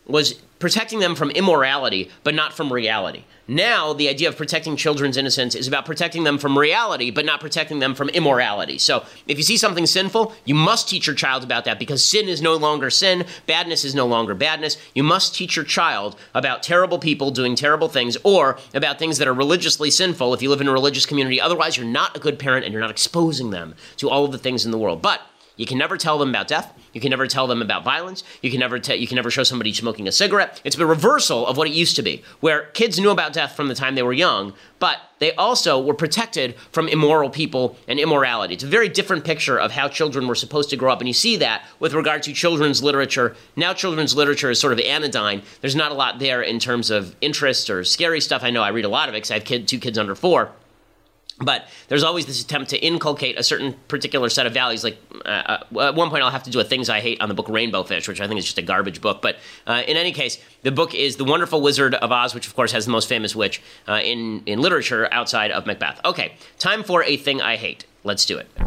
was protecting them from immorality, but not from reality. Now, the idea of protecting children's innocence is about protecting them from reality, but not protecting them from immorality. So if you see something sinful, you must teach your child about that, because sin is no longer sin, badness is no longer badness. You must teach your child about terrible people doing terrible things, or about things that are religiously sinful if you live in a religious community. Otherwise, you're not a good parent and you're not exposing them to all of the things in the world. But you can never tell them about death. You can never tell them about violence. You can never te- you can never show somebody smoking a cigarette. It's the reversal of what it used to be, where kids knew about death from the time they were young, but they also were protected from immoral people and immorality. It's a very different picture of how children were supposed to grow up, and you see that with regard to children's literature. Now children's literature is sort of anodyne. There's not a lot there in terms of interest or scary stuff. I know I read a lot of it because I have kid, two kids under four. But there's always this attempt to inculcate a certain particular set of values. Like uh, at one point I'll have to do a Things I Hate on the book Rainbow Fish, which I think is just a garbage book. But uh, in any case, the book is The Wonderful Wizard of Oz, which of course has the most famous witch uh, in, in literature outside of Macbeth. Okay, time for a thing I hate. Let's do it.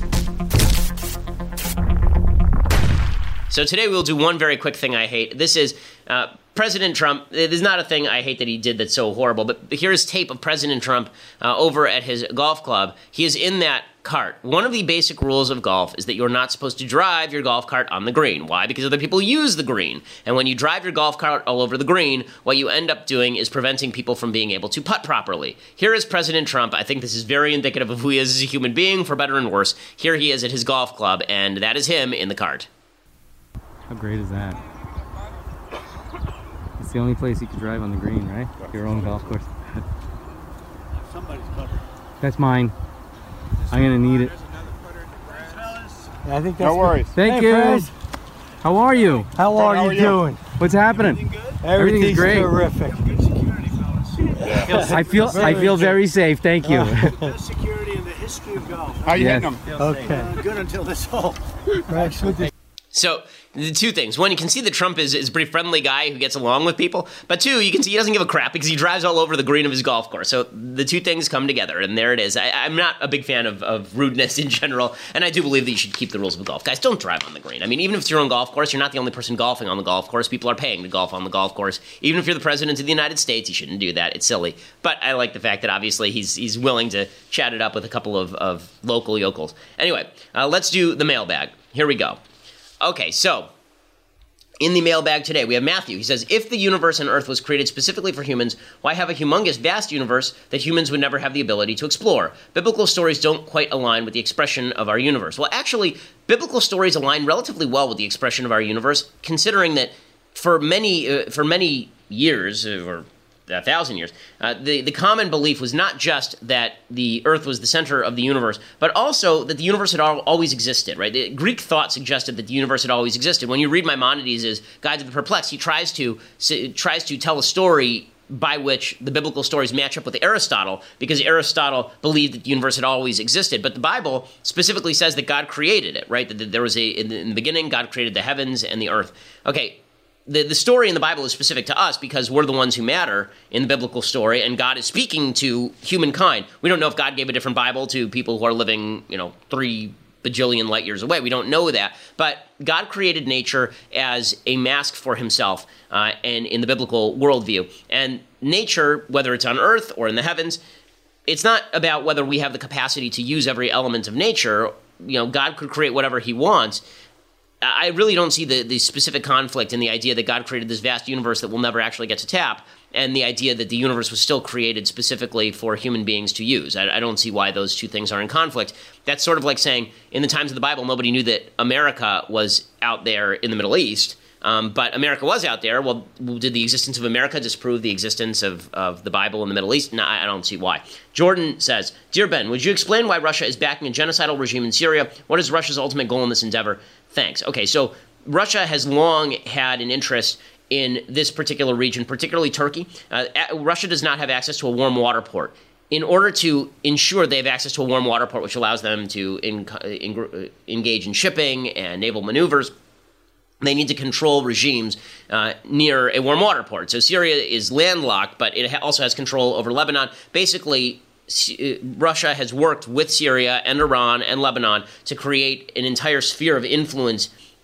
So today we'll do one very quick thing I hate. This is uh, President Trump. There's not a thing I hate that he did that's so horrible, but here's tape of President Trump uh, over at his golf club. He is in that cart. One of the basic rules of golf is that you're not supposed to drive your golf cart on the green. Why? Because other people use the green. And when you drive your golf cart all over the green, what you end up doing is preventing people from being able to putt properly. Here is President Trump. I think this is very indicative of who he is as a human being, for better and worse. Here he is at his golf club, and that is him in the cart. How great is that? It's the only place you can drive on the green, right? Your own golf course. Somebody's covered. That's mine. I'm gonna need it. Yeah, I think that's no worries. Good. Thank hey, you. Friends. How are you? How are, How are you, you doing? What's happening? Everything's great. Terrific. Good security, fellas. Yeah. I feel I feel very safe. Thank you. Best security in the history of golf. How you yes. hitting them? Okay. Uh, good until this hole. Right. So, the two things. One, you can see that Trump is, is a pretty friendly guy who gets along with people. But two, you can see he doesn't give a crap because he drives all over the green of his golf course. So the two things come together, and there it is. I, I'm not a big fan of, of rudeness in general, and I do believe that you should keep the rules of golf. Guys, don't drive on the green. I mean, even if it's your own golf course, you're not the only person golfing on the golf course. People are paying to golf on the golf course. Even if you're the president of the United States, you shouldn't do that. It's silly. But I like the fact that obviously he's he's willing to chat it up with a couple of, of local yokels. Anyway, uh, let's do the mailbag. Here we go. Okay, so in the mailbag today, we have Matthew. He says, if the universe and Earth was created specifically for humans, why have a humongous, vast universe that humans would never have the ability to explore? Biblical stories don't quite align with the expression of our universe. Well, actually, biblical stories align relatively well with the expression of our universe, considering that for many uh, for many years, uh, or a thousand years, uh, the, the common belief was not just that the Earth was the center of the universe, but also that the universe had al- always existed, right? The Greek thought suggested that the universe had always existed. When you read Maimonides' Guide to the Perplexed, he tries to tries to tell a story by which the biblical stories match up with Aristotle, because Aristotle believed that the universe had always existed. But the Bible specifically says that God created it, right? That there was a, in the, in the beginning, God created the heavens and the earth. Okay, The, the story in the Bible is specific to us because we're the ones who matter in the biblical story, and God is speaking to humankind. We don't know if God gave a different Bible to people who are living, you know, three bajillion light years away. We don't know that. But God created nature as a mask for himself uh, and in the biblical worldview. And nature, whether it's on earth or in the heavens, it's not about whether we have the capacity to use every element of nature. You know, God could create whatever he wants. I really don't see the, the specific conflict in the idea that God created this vast universe that we'll never actually get to tap, and the idea that the universe was still created specifically for human beings to use. I, I don't see why those two things are in conflict. That's sort of like saying, in the times of the Bible, nobody knew that America was out there in the Middle East, um, but America was out there. Well, did the existence of America disprove the existence of, of the Bible in the Middle East? No, I don't see why. Jordan says, Dear Ben, would you explain why Russia is backing a genocidal regime in Syria? What is Russia's ultimate goal in this endeavor? Thanks. Okay, so Russia has long had an interest in this particular region, particularly Turkey. Uh, Russia does not have access to a warm water port. In order to ensure they have access to a warm water port, which allows them to in, in, engage in shipping and naval maneuvers, they need to control regimes uh, near a warm water port. So Syria is landlocked, but it ha- also has control over Lebanon. Basically, Russia has worked with Syria and Iran and Lebanon to create an entire sphere of influence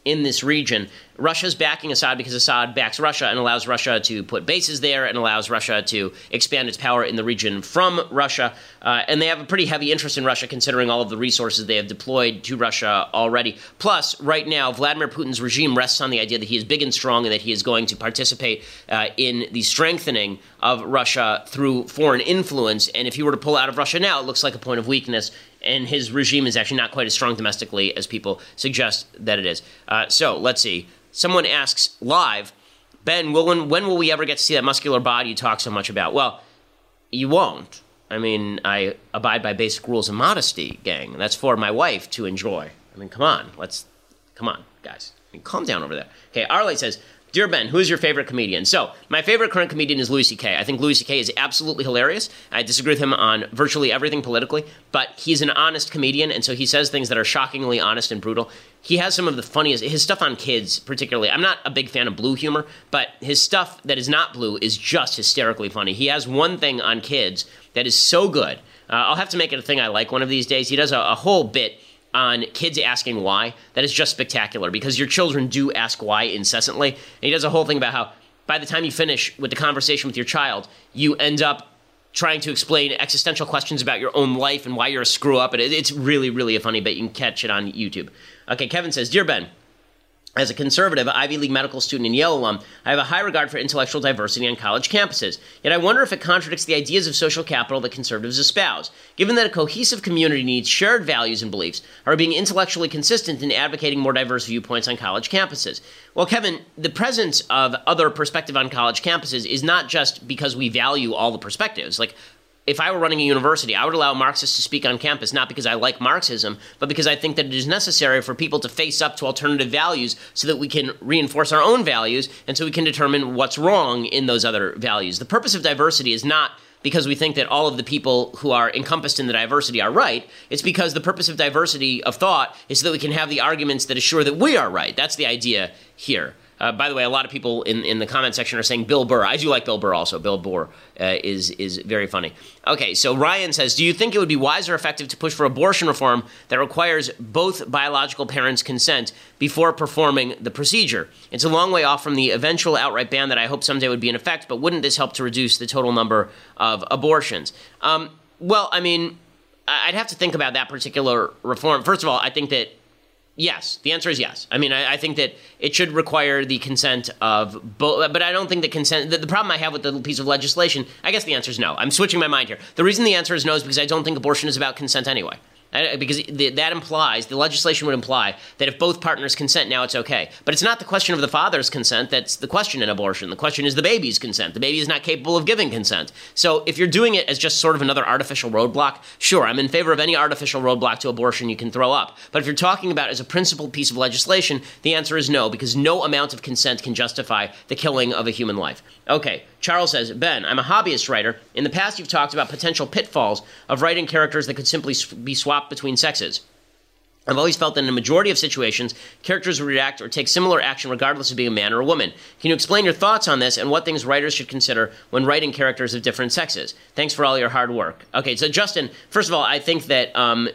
in this region. Russia's backing Assad because Assad backs Russia and allows Russia to put bases there and allows Russia to expand its power in the region from Russia. Uh, and they have a pretty heavy interest in Russia, considering all of the resources they have deployed to Russia already. Plus, right now, Vladimir Putin's regime rests on the idea that he is big and strong and that he is going to participate uh, in the strengthening of Russia through foreign influence. And if he were to pull out of Russia now, it looks like a point of weakness. And his regime is actually not quite as strong domestically as people suggest that it is. Uh, so let's see. Someone asks live, Ben, will, when, when will we ever get to see that muscular body you talk so much about? Well, you won't. I mean, I abide by basic rules of modesty, gang. That's for my wife to enjoy. I mean, come on. Let's, come on, guys. I mean, calm down over there. Okay, Arley says, Dear Ben, who is your favorite comedian? So, my favorite current comedian is Louis C K. I think Louis C K is absolutely hilarious. I disagree with him on virtually everything politically, but he's an honest comedian, and so he says things that are shockingly honest and brutal. He has some of the funniest, his stuff on kids particularly. I'm not a big fan of blue humor, but his stuff that is not blue is just hysterically funny. He has one thing on kids that is so good. Uh, I'll have to make it a thing I like one of these days. He does a, a whole bit on kids asking why. That is just spectacular because your children do ask why incessantly. And he does a whole thing about how by the time you finish with the conversation with your child, you end up trying to explain existential questions about your own life and why you're a screw up. And it, it's really, really a funny bit. You can catch it on YouTube. Okay, Kevin says, Dear Ben, as a conservative, Ivy League medical student and Yale alum, I have a high regard for intellectual diversity on college campuses. Yet I wonder if it contradicts the ideas of social capital that conservatives espouse. Given that a cohesive community needs shared values and beliefs, are being intellectually consistent in advocating more diverse viewpoints on college campuses? Well, Kevin, the presence of other perspective on college campuses is not just because we value all the perspectives. Like, if I were running a university, I would allow Marxists to speak on campus, not because I like Marxism, but because I think that it is necessary for people to face up to alternative values so that we can reinforce our own values and so we can determine what's wrong in those other values. The purpose of diversity is not because we think that all of the people who are encompassed in the diversity are right. It's because the purpose of diversity of thought is so that we can have the arguments that assure that we are right. That's the idea here. Uh, by the way, a lot of people in, in the comment section are saying Bill Burr. I do like Bill Burr also. Bill Burr uh, is is very funny. Okay, so Ryan says, do you think it would be wise or effective to push for abortion reform that requires both biological parents' consent before performing the procedure? It's a long way off from the eventual outright ban that I hope someday would be in effect, but wouldn't this help to reduce the total number of abortions? Um, well, I mean, I'd have to think about that particular reform. First of all, I think that yes, the answer is yes. I mean, I, I think that it should require the consent of both, but I don't think that consent, the, the problem I have with the piece of legislation, I guess the answer is no. I'm switching my mind here. The reason the answer is no is because I don't think abortion is about consent anyway. I, because the, that implies, the legislation would imply that if both partners consent, now it's okay. But it's not the question of the father's consent that's the question in abortion. The question is the baby's consent. The baby is not capable of giving consent. So if you're doing it as just sort of another artificial roadblock, sure, I'm in favor of any artificial roadblock to abortion you can throw up. But if you're talking about as a principled piece of legislation, the answer is no, because no amount of consent can justify the killing of a human life. Okay, Charles says, Ben, I'm a hobbyist writer. In the past, you've talked about potential pitfalls of writing characters that could simply be swapped between sexes. I've always felt that in a majority of situations, characters will react or take similar action regardless of being a man or a woman. Can you explain your thoughts on this and what things writers should consider when writing characters of different sexes? Thanks for all your hard work. Okay, so Justin, first of all, I think that um,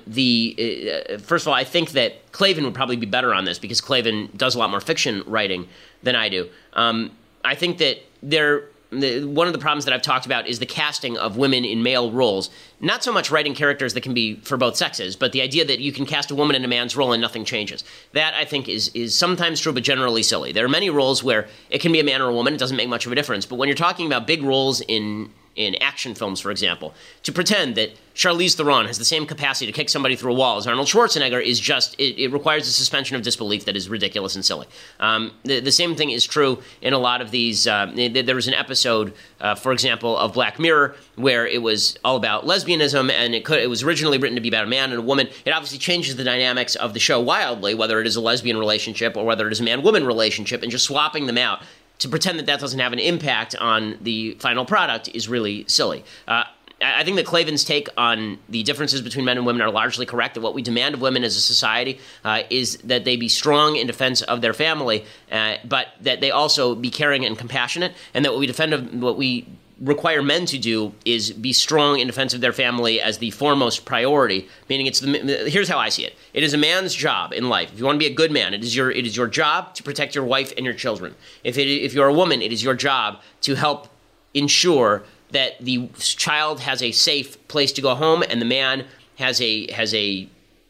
the uh, first of all, I think that Klavan would probably be better on this because Klavan does a lot more fiction writing than I do. Um, I think that there. The, one of the problems that I've talked about is the casting of women in male roles. Not so much writing characters that can be for both sexes, but the idea that you can cast a woman in a man's role and nothing changes. That, I think, is is sometimes true, but generally silly. There are many roles where it can be a man or a woman. It doesn't make much of a difference. But when you're talking about big roles in in action films, for example, to pretend that Charlize Theron has the same capacity to kick somebody through a wall as Arnold Schwarzenegger is just, it, it requires a suspension of disbelief that is ridiculous and silly. Um, the, the same thing is true in a lot of these. Uh, there was an episode, uh, for example, of Black Mirror where it was all about lesbianism, and it, could, it was originally written to be about a man and a woman. It obviously changes the dynamics of the show wildly, whether it is a lesbian relationship or whether it is a man-woman relationship, and just swapping them out to pretend that that doesn't have an impact on the final product is really silly. Uh, I think that Klavan's take on the differences between men and women are largely correct, that what we demand of women as a society uh, is that they be strong in defense of their family, uh, but that they also be caring and compassionate, and that what we defend of, what we require men to do is be strong in defense of their family as the foremost priority, meaning it's the, here's how I see it. It is a man's job in life. If you want to be a good man, it is your it is your job to protect your wife and your children. If it, if you're a woman, it is your job to help ensure that the child has a safe place to go home and the man has a has a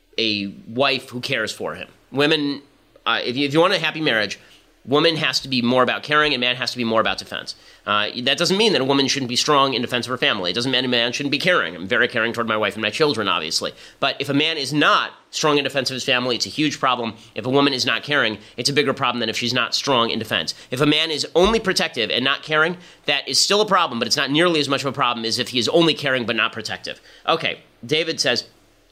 a wife who cares for him. Women, uh, if you, if you want a happy marriage, woman has to be more about caring and man has to be more about defense. Uh, that doesn't mean that a woman shouldn't be strong in defense of her family. It doesn't mean a man shouldn't be caring. I'm very caring toward my wife and my children, obviously. But if a man is not strong in defense of his family, it's a huge problem. If a woman is not caring, it's a bigger problem than if she's not strong in defense. If a man is only protective and not caring, that is still a problem, but it's not nearly as much of a problem as if he is only caring but not protective. Okay, David says,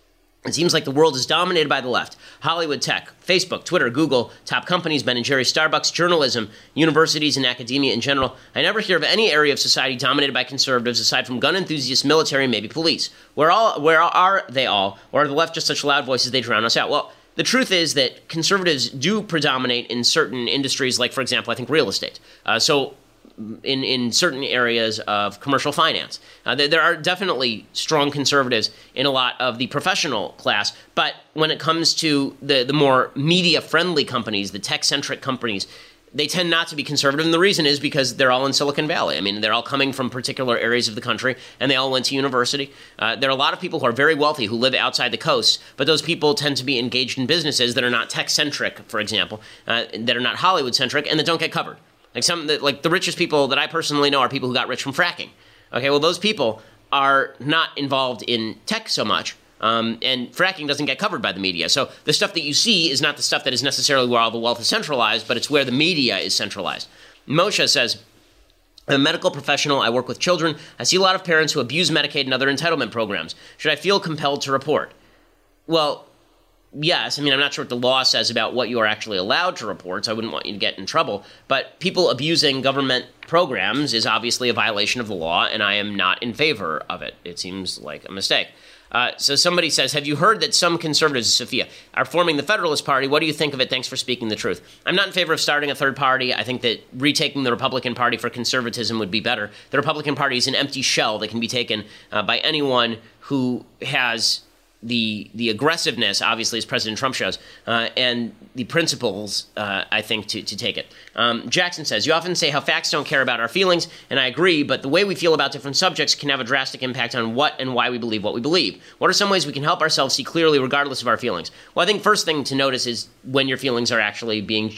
it seems like the world is dominated by the left. Hollywood, tech, Facebook, Twitter, Google, top companies, Ben and Jerry's, Starbucks, journalism, universities, and academia in general. I never hear of any area of society dominated by conservatives aside from gun enthusiasts, military, and maybe police. Where all? Where are they all? Or are the left just such loud voices they drown us out? Well, the truth is that conservatives do predominate in certain industries, like, for example, I think real estate. Uh, so in, in certain areas of commercial finance. Uh, there, there are definitely strong conservatives in a lot of the professional class, but when it comes to the, the more media-friendly companies, the tech-centric companies, they tend not to be conservative, and the reason is because they're all in Silicon Valley. I mean, they're all coming from particular areas of the country, and they all went to university. Uh, there are a lot of people who are very wealthy who live outside the coast, but those people tend to be engaged in businesses that are not tech-centric, for example, uh, that are not Hollywood-centric, and that don't get covered. Like some, like the richest people that I personally know are people who got rich from fracking. Okay, well, those people are not involved in tech so much, um, and fracking doesn't get covered by the media. So the stuff that you see is not the stuff that is necessarily where all the wealth is centralized, but it's where the media is centralized. Moshe says, I'm a medical professional. I work with children. I see a lot of parents who abuse Medicaid and other entitlement programs. Should I feel compelled to report? Well, yes, I mean, I'm not sure what the law says about what you are actually allowed to report, so I wouldn't want you to get in trouble. But people abusing government programs is obviously a violation of the law, and I am not in favor of it. It seems like a mistake. Uh, so somebody says, have you heard that some conservatives, Sophia, are forming the Federalist Party? What do you think of it? Thanks for speaking the truth. I'm not in favor of starting a third party. I think that retaking the Republican Party for conservatism would be better. The Republican Party is an empty shell that can be taken uh, by anyone who has the the aggressiveness, obviously, as President Trump shows, uh, and the principles, uh, I think, to, to take it. Um, Jackson says, you often say how facts don't care about our feelings, and I agree, but the way we feel about different subjects can have a drastic impact on what and why we believe what we believe. What are some ways we can help ourselves see clearly regardless of our feelings? Well, I think first thing to notice is when your feelings are actually being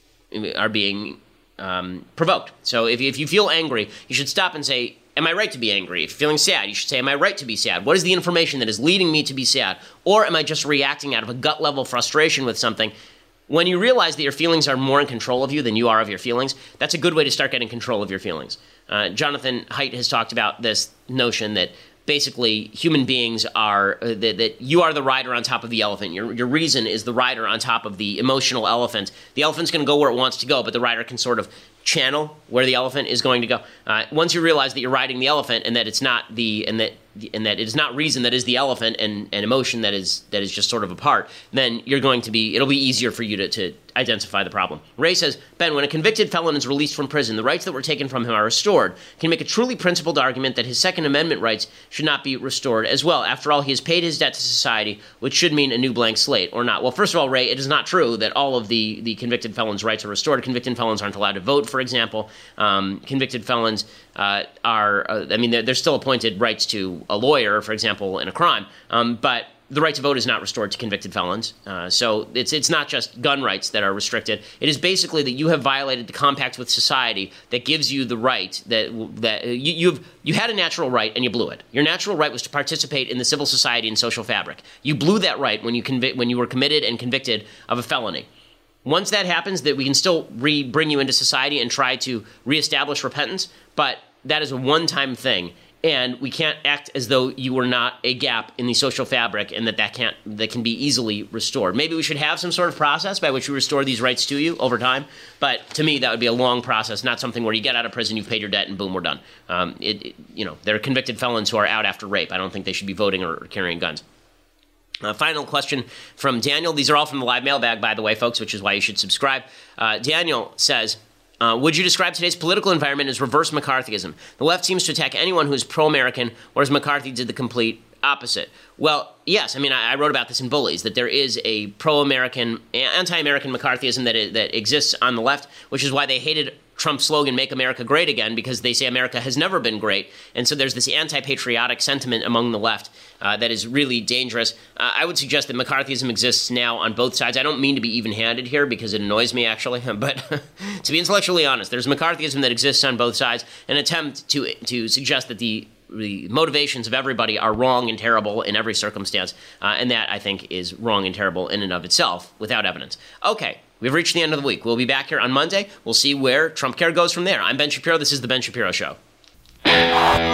are being um, provoked. So if you, if you feel angry, you should stop and say, am I right to be angry? If you're feeling sad, you should say, am I right to be sad? What is the information that is leading me to be sad? Or am I just reacting out of a gut-level frustration with something? When you realize that your feelings are more in control of you than you are of your feelings, that's a good way to start getting control of your feelings. Uh, Jonathan Haidt has talked about this notion that basically human beings are, uh, that, that you are the rider on top of the elephant. Your, your reason is the rider on top of the emotional elephant. The elephant's going to go where it wants to go, but the rider can sort of channel where the elephant is going to go. Uh, once you realize that you're riding the elephant and that it's not the and that and that it is not reason that is the elephant and, and emotion that is that is just sort of a part, then you're going to be it'll be easier for you to, to identify the problem. Ray says, Ben, when a convicted felon is released from prison, the rights that were taken from him are restored. Can you make a truly principled argument that his Second Amendment rights should not be restored as well? After all, he has paid his debt to society, which should mean a new blank slate, or not? Well, first of all, Ray, it is not true that all of the, the convicted felons' rights are restored. Convicted felons aren't allowed to vote, for example. Um, convicted felons uh, are, uh, I mean, they're, they're still appointed rights to a lawyer, for example, in a crime, um, but the right to vote is not restored to convicted felons. Uh, so it's it's not just gun rights that are restricted. It is basically that you have violated the compact with society that gives you the right that that you, you've you had a natural right and you blew it. Your natural right was to participate in the civil society and social fabric. You blew that right when you convict when you were committed and convicted of a felony. Once that happens, that we can still re bring you into society and try to reestablish repentance, but that is a one-time thing. And we can't act as though you were not a gap in the social fabric and that that can't that can be easily restored. Maybe we should have some sort of process by which we restore these rights to you over time. But to me, that would be a long process, not something where you get out of prison, you've paid your debt, and boom, we're done. Um, it, it, you know, there are convicted felons who are out after rape. I don't think they should be voting or, or carrying guns. Uh, final question from Daniel. These are all from the live mailbag, by the way, folks, which is why you should subscribe. Uh, Daniel says, Uh, would you describe today's political environment as reverse McCarthyism? The left seems to attack anyone who is pro-American, whereas McCarthy did the complete opposite. Well, yes. I mean, I, I wrote about this in Bullies, that there is a pro-American, anti-American McCarthyism that, is, that exists on the left, which is why they hated Trump's slogan, Make America Great Again, because they say America has never been great. And so there's this anti-patriotic sentiment among the left uh, that is really dangerous. Uh, I would suggest that McCarthyism exists now on both sides. I don't mean to be even-handed here because it annoys me, actually. But to be intellectually honest, there's McCarthyism that exists on both sides, an attempt to to suggest that the the motivations of everybody are wrong and terrible in every circumstance. Uh, and that, I think, is wrong and terrible in and of itself without evidence. Okay. We've reached the end of the week. We'll be back here on Monday. We'll see where Trump Care goes from there. I'm Ben Shapiro. This is The Ben Shapiro Show.